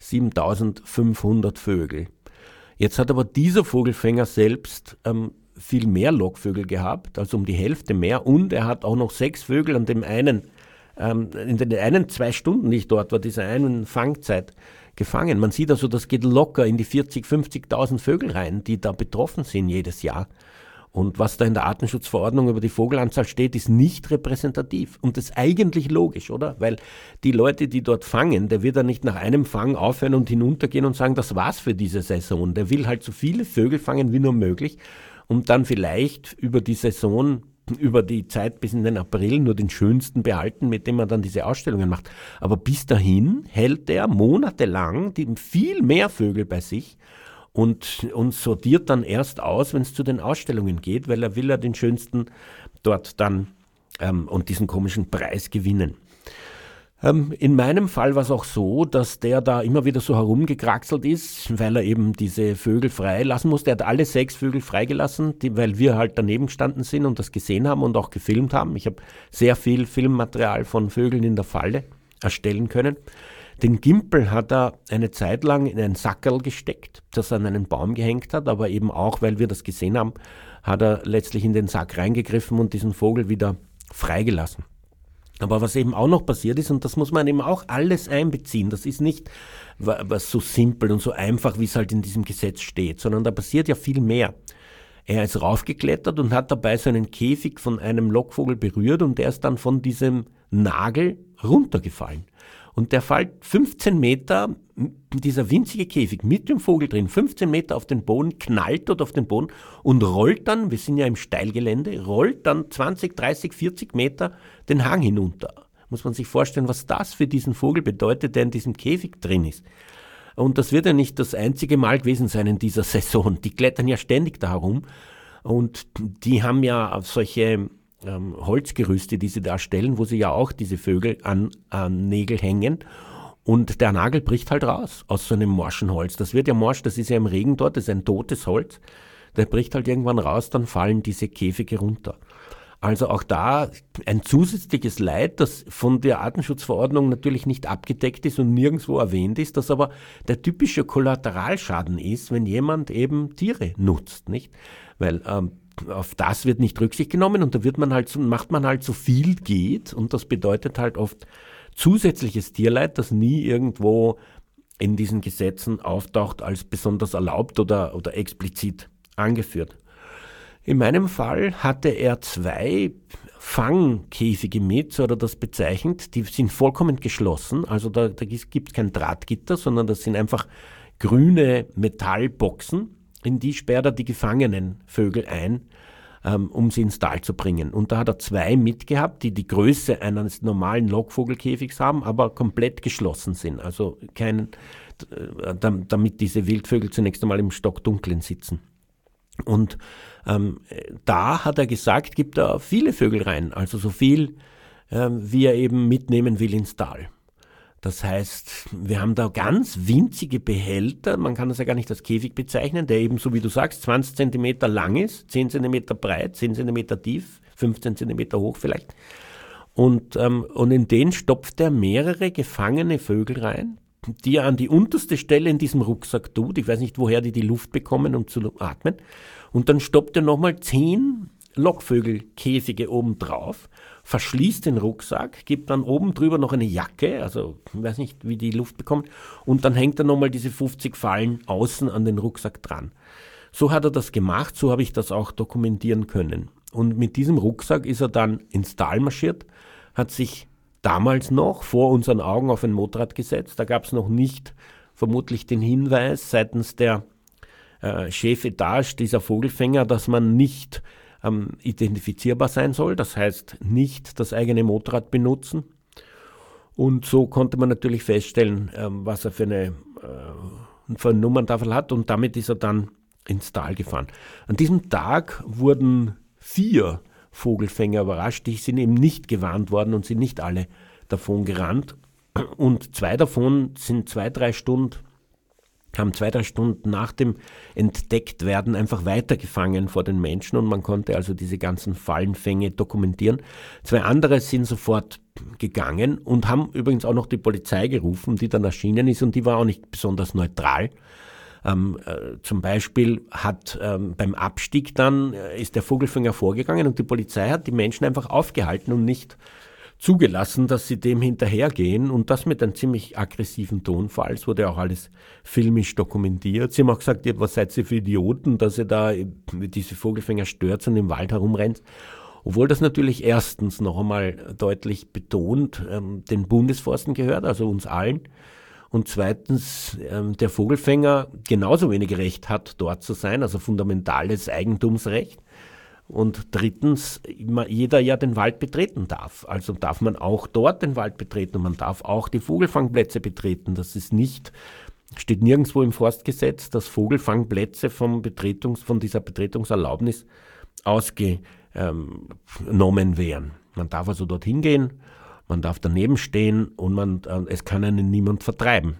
siebentausendfünfhundert Vögel. Jetzt hat aber dieser Vogelfänger selbst ähm, viel mehr Lockvögel gehabt, also um die Hälfte mehr, und er hat auch noch sechs Vögel an dem einen, ähm, in den einen zwei Stunden, die ich dort war, dieser einen Fangzeit gefangen. Man sieht also, das geht locker in die vierzig, fünfzigtausend Vögel rein, die da betroffen sind jedes Jahr. Und was da in der Artenschutzverordnung über die Vogelanzahl steht, ist nicht repräsentativ. Und das ist eigentlich logisch, oder? Weil die Leute, die dort fangen, der wird ja nicht nach einem Fang aufhören und hinuntergehen und sagen, das war's für diese Saison. Der will halt so viele Vögel fangen wie nur möglich und dann vielleicht über die Saison, über die Zeit bis in den April nur den schönsten behalten, mit dem er dann diese Ausstellungen macht. Aber bis dahin hält er monatelang die viel mehr Vögel bei sich und, und sortiert dann erst aus, wenn es zu den Ausstellungen geht, weil er will ja den schönsten dort dann ähm, und diesen komischen Preis gewinnen. Ähm, in meinem Fall war es auch so, dass der da immer wieder so herumgekraxelt ist, weil er eben diese Vögel freilassen musste. Er hat alle sechs Vögel freigelassen, die, weil wir halt daneben gestanden sind und das gesehen haben und auch gefilmt haben. Ich habe sehr viel Filmmaterial von Vögeln in der Falle erstellen können. Den Gimpel hat er eine Zeit lang in ein Sackerl gesteckt, das er an einen Baum gehängt hat, aber eben auch, weil wir das gesehen haben, hat er letztlich in den Sack reingegriffen und diesen Vogel wieder freigelassen. Aber was eben auch noch passiert ist, und das muss man eben auch alles einbeziehen, das ist nicht was so simpel und so einfach, wie es halt in diesem Gesetz steht, sondern da passiert ja viel mehr. Er ist raufgeklettert und hat dabei so einen Käfig von einem Lockvogel berührt und der ist dann von diesem Nagel runtergefallen. Und der fällt fünfzehn Meter, dieser winzige Käfig mit dem Vogel drin, fünfzehn Meter auf den Boden, knallt dort auf den Boden und rollt dann, wir sind ja im Steilgelände, rollt dann zwanzig, dreißig, vierzig Meter den Hang hinunter. Muss man sich vorstellen, was das für diesen Vogel bedeutet, der in diesem Käfig drin ist. Und das wird ja nicht das einzige Mal gewesen sein in dieser Saison. Die klettern ja ständig da herum und die haben ja solche Ähm, Holzgerüste, die sie da stellen, wo sie ja auch diese Vögel an, an Nägel hängen und der Nagel bricht halt raus aus so einem morschen Holz. Das wird ja morsch, das ist ja im Regen dort, das ist ein totes Holz. Der bricht halt irgendwann raus, dann fallen diese Käfige runter. Also auch da ein zusätzliches Leid, das von der Artenschutzverordnung natürlich nicht abgedeckt ist und nirgendwo erwähnt ist, das aber der typische Kollateralschaden ist, wenn jemand eben Tiere nutzt, nicht? Weil ähm, auf das wird nicht Rücksicht genommen und da wird man halt so, macht man halt so viel geht und das bedeutet halt oft zusätzliches Tierleid, das nie irgendwo in diesen Gesetzen auftaucht als besonders erlaubt oder, oder explizit angeführt. In meinem Fall hatte er zwei Fangkäfige mit, so hat er das bezeichnet, die sind vollkommen geschlossen, also da, da gibt es kein Drahtgitter, sondern das sind einfach grüne Metallboxen, in die sperrt er die gefangenen Vögel ein, ähm, um sie ins Tal zu bringen. Und da hat er zwei mitgehabt, die die Größe eines normalen Lockvogelkäfigs haben, aber komplett geschlossen sind, also kein, äh, damit diese Wildvögel zunächst einmal im Stockdunklen sitzen. Und ähm, da hat er gesagt, gibt er viele Vögel rein, also so viel, ähm, wie er eben mitnehmen will ins Tal. Das heißt, wir haben da ganz winzige Behälter, man kann das ja gar nicht als Käfig bezeichnen, der eben, so wie du sagst, zwanzig Zentimeter lang ist, zehn Zentimeter breit, zehn Zentimeter tief, fünfzehn Zentimeter hoch vielleicht. Und, ähm, und in den stopft er mehrere gefangene Vögel rein, die er an die unterste Stelle in diesem Rucksack tut. Ich weiß nicht, woher die die Luft bekommen, um zu atmen. Und dann stoppt er nochmal zehn Lockvögelkäfige oben drauf, verschließt den Rucksack, gibt dann oben drüber noch eine Jacke, also ich weiß nicht, wie die Luft bekommt, und dann hängt er nochmal diese fünfzig Fallen außen an den Rucksack dran. So hat er das gemacht, so habe ich das auch dokumentieren können. Und mit diesem Rucksack ist er dann ins Tal marschiert, hat sich damals noch vor unseren Augen auf ein Motorrad gesetzt. Da gab es noch nicht vermutlich den Hinweis seitens der äh, Chefetage dieser Vogelfänger, dass man nicht ähm, identifizierbar sein soll. Das heißt, nicht das eigene Motorrad benutzen. Und so konnte man natürlich feststellen, ähm, was er für eine, äh, für eine Nummerntafel hat. Und damit ist er dann ins Tal gefahren. An diesem Tag wurden vier Vogelfänger überrascht, die sind eben nicht gewarnt worden und sind nicht alle davon gerannt. Und zwei davon sind zwei, drei Stunden, haben zwei, drei Stunden nach dem Entdecktwerden einfach weitergefangen vor den Menschen und man konnte also diese ganzen Fallenfänge dokumentieren. Zwei andere sind sofort gegangen und haben übrigens auch noch die Polizei gerufen, die dann erschienen ist und die war auch nicht besonders neutral. Ähm, äh, zum Beispiel hat ähm, beim Abstieg dann äh, ist der Vogelfänger vorgegangen und die Polizei hat die Menschen einfach aufgehalten und nicht zugelassen, dass sie dem hinterhergehen und das mit einem ziemlich aggressiven Tonfall. Es wurde auch alles filmisch dokumentiert. Sie haben auch gesagt, was seid ihr für Idioten, dass ihr da diese Vogelfänger stört und im Wald herumrennt. Obwohl das natürlich erstens noch einmal deutlich betont ähm, den Bundesforsten gehört, also uns allen. Und zweitens, ähm, der Vogelfänger genauso wenig Recht hat, dort zu sein, also fundamentales Eigentumsrecht. Und drittens, jeder ja den Wald betreten darf. Also darf man auch dort den Wald betreten und man darf auch die Vogelfangplätze betreten. Das ist nicht, steht nirgendwo im Forstgesetz, dass Vogelfangplätze vom Betretungs, von dieser Betretungserlaubnis ausgenommen wären. Man darf also dorthin gehen. Man darf daneben stehen und man, es kann einen niemand vertreiben.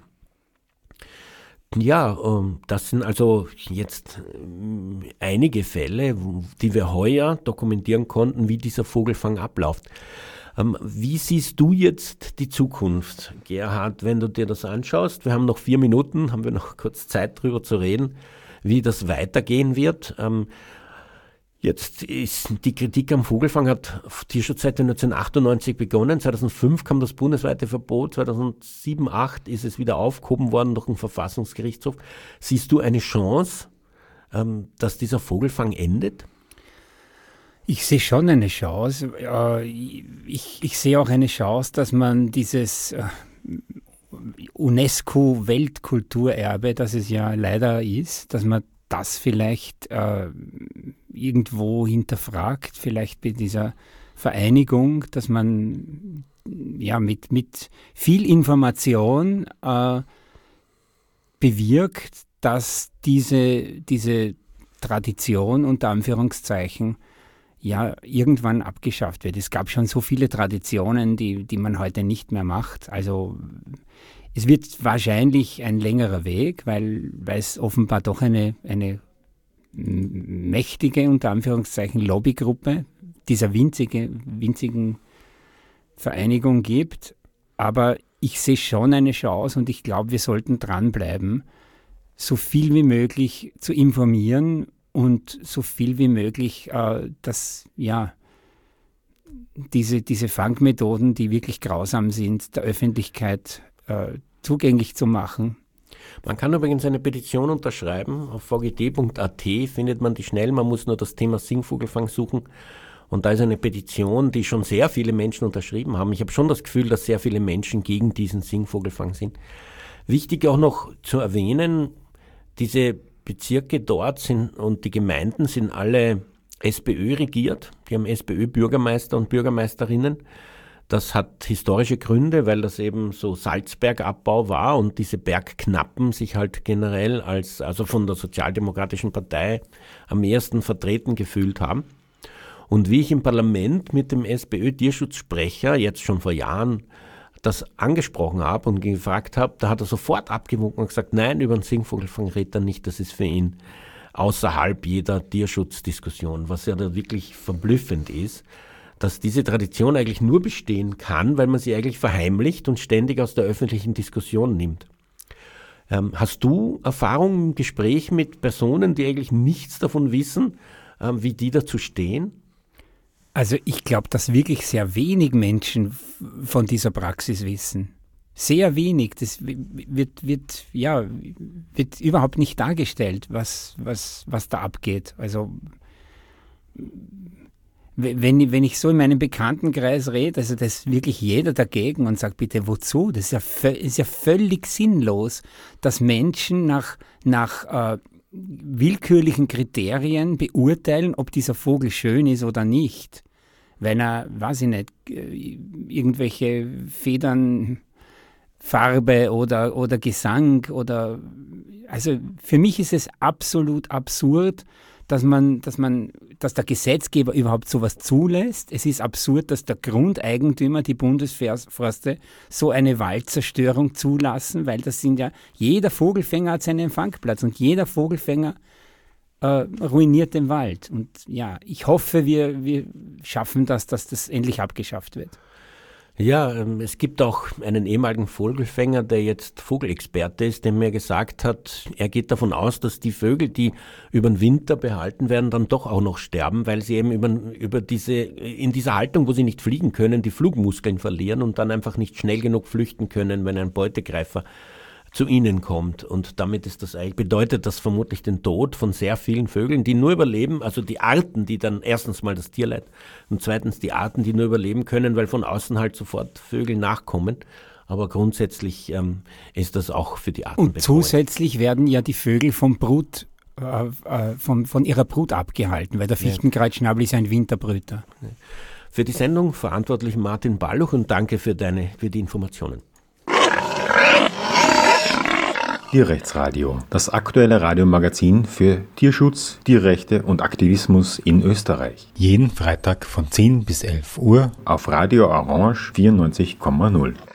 Ja, das sind also jetzt einige Fälle, die wir heuer dokumentieren konnten, wie dieser Vogelfang abläuft. Wie siehst du jetzt die Zukunft, Gerhard, wenn du dir das anschaust? Wir haben noch vier Minuten, haben wir noch kurz Zeit drüber zu reden, wie das weitergehen wird. Jetzt ist die Kritik am Vogelfang hat Tierschutz seit neunzehnhundertachtundneunzig begonnen. zweitausendfünf kam das bundesweite Verbot. zweitausendsieben, zweitausendacht ist es wieder aufgehoben worden durch den Verfassungsgerichtshof. Siehst du eine Chance, ähm, dass dieser Vogelfang endet? Ich sehe schon eine Chance. Ich, ich sehe auch eine Chance, dass man dieses UNESCO-Weltkulturerbe, das es ja leider ist, dass man das vielleicht äh, irgendwo hinterfragt, vielleicht bei dieser Vereinigung, dass man ja mit, mit viel Information äh, bewirkt, dass diese, diese Tradition unter Anführungszeichen ja irgendwann abgeschafft wird. Es gab schon so viele Traditionen, die, die man heute nicht mehr macht. Also es wird wahrscheinlich ein längerer Weg, weil, weil es offenbar doch eine, eine mächtige, unter Anführungszeichen, Lobbygruppe dieser winzige, winzigen Vereinigung gibt. Aber ich sehe schon eine Chance und ich glaube, wir sollten dranbleiben, so viel wie möglich zu informieren und so viel wie möglich, äh, dass ja, diese, diese Fangmethoden, die wirklich grausam sind, der Öffentlichkeit äh, zugänglich zu machen. Man kann übrigens eine Petition unterschreiben. Auf v g t punkt a t findet man die schnell. Man muss nur das Thema Singvogelfang suchen Und da ist eine Petition, die schon sehr viele Menschen unterschrieben haben. Ich habe schon das Gefühl, dass sehr viele Menschen gegen diesen Singvogelfang sind. Wichtig auch noch zu erwähnen, diese Bezirke dort sind und die Gemeinden sind alle SPÖ regiert. Die haben SPÖ-Bürgermeister und Bürgermeisterinnen. Das hat historische Gründe, weil das eben so Salzbergabbau war und diese Bergknappen sich halt generell als, also von der Sozialdemokratischen Partei am ehesten vertreten gefühlt haben. Und wie ich im Parlament mit dem SPÖ-Tierschutzsprecher jetzt schon vor Jahren das angesprochen habe und gefragt habe, da hat er sofort abgewunken und gesagt, nein, über den Singvogelfang redet er nicht, das ist für ihn außerhalb jeder Tierschutzdiskussion, was ja da wirklich verblüffend ist, dass diese Tradition eigentlich nur bestehen kann, weil man sie eigentlich verheimlicht und ständig aus der öffentlichen Diskussion nimmt. Ähm, hast du Erfahrung im Gespräch mit Personen, die eigentlich nichts davon wissen, ähm, wie die dazu stehen? Also ich glaube, dass wirklich sehr wenig Menschen von dieser Praxis wissen. Sehr wenig. Das wird, wird, ja, wird überhaupt nicht dargestellt, was, was, was da abgeht. Also wenn, wenn ich so in meinem Bekanntenkreis rede, also da ist wirklich jeder dagegen und sagt, bitte wozu? Das ist ja, ist ja völlig sinnlos, dass Menschen nach, nach äh, willkürlichen Kriterien beurteilen, ob dieser Vogel schön ist oder nicht. Wenn er, weiß ich nicht, irgendwelche Federn, Farbe oder, oder Gesang oder, also für mich ist es absolut absurd, dass man, dass man, dass der Gesetzgeber überhaupt sowas zulässt. Es ist absurd, dass der Grundeigentümer, die Bundesforste, so eine Waldzerstörung zulassen, weil das sind ja, jeder Vogelfänger hat seinen Fangplatz und jeder Vogelfänger äh, ruiniert den Wald. Und ja, ich hoffe, wir, wir schaffen das, dass das endlich abgeschafft wird. Ja, es gibt auch einen ehemaligen Vogelfänger, der jetzt Vogelexperte ist, der mir gesagt hat, er geht davon aus, dass die Vögel, die über den Winter behalten werden, dann doch auch noch sterben, weil sie eben über, über diese, in dieser Haltung, wo sie nicht fliegen können, die Flugmuskeln verlieren und dann einfach nicht schnell genug flüchten können, wenn ein Beutegreifer zu ihnen kommt. Und damit ist das eigentlich, bedeutet das vermutlich den Tod von sehr vielen Vögeln, die nur überleben, also die Arten, die dann erstens mal das Tierleid und zweitens die Arten, die nur überleben können, weil von außen halt sofort Vögel nachkommen. Aber grundsätzlich ähm, ist das auch für die Arten Und bedrohlich. Zusätzlich werden ja die Vögel vom Brut, äh, äh, von, von ihrer Brut abgehalten, weil der Fichtenkreuzschnabel ist ein Winterbrüter. Für die Sendung verantwortlich Martin Balluch und danke für, deine, für die Informationen. Tierrechtsradio, das aktuelle Radiomagazin für Tierschutz, Tierrechte und Aktivismus in Österreich. Jeden Freitag von zehn bis elf Uhr auf Radio Orange vierundneunzig Komma null.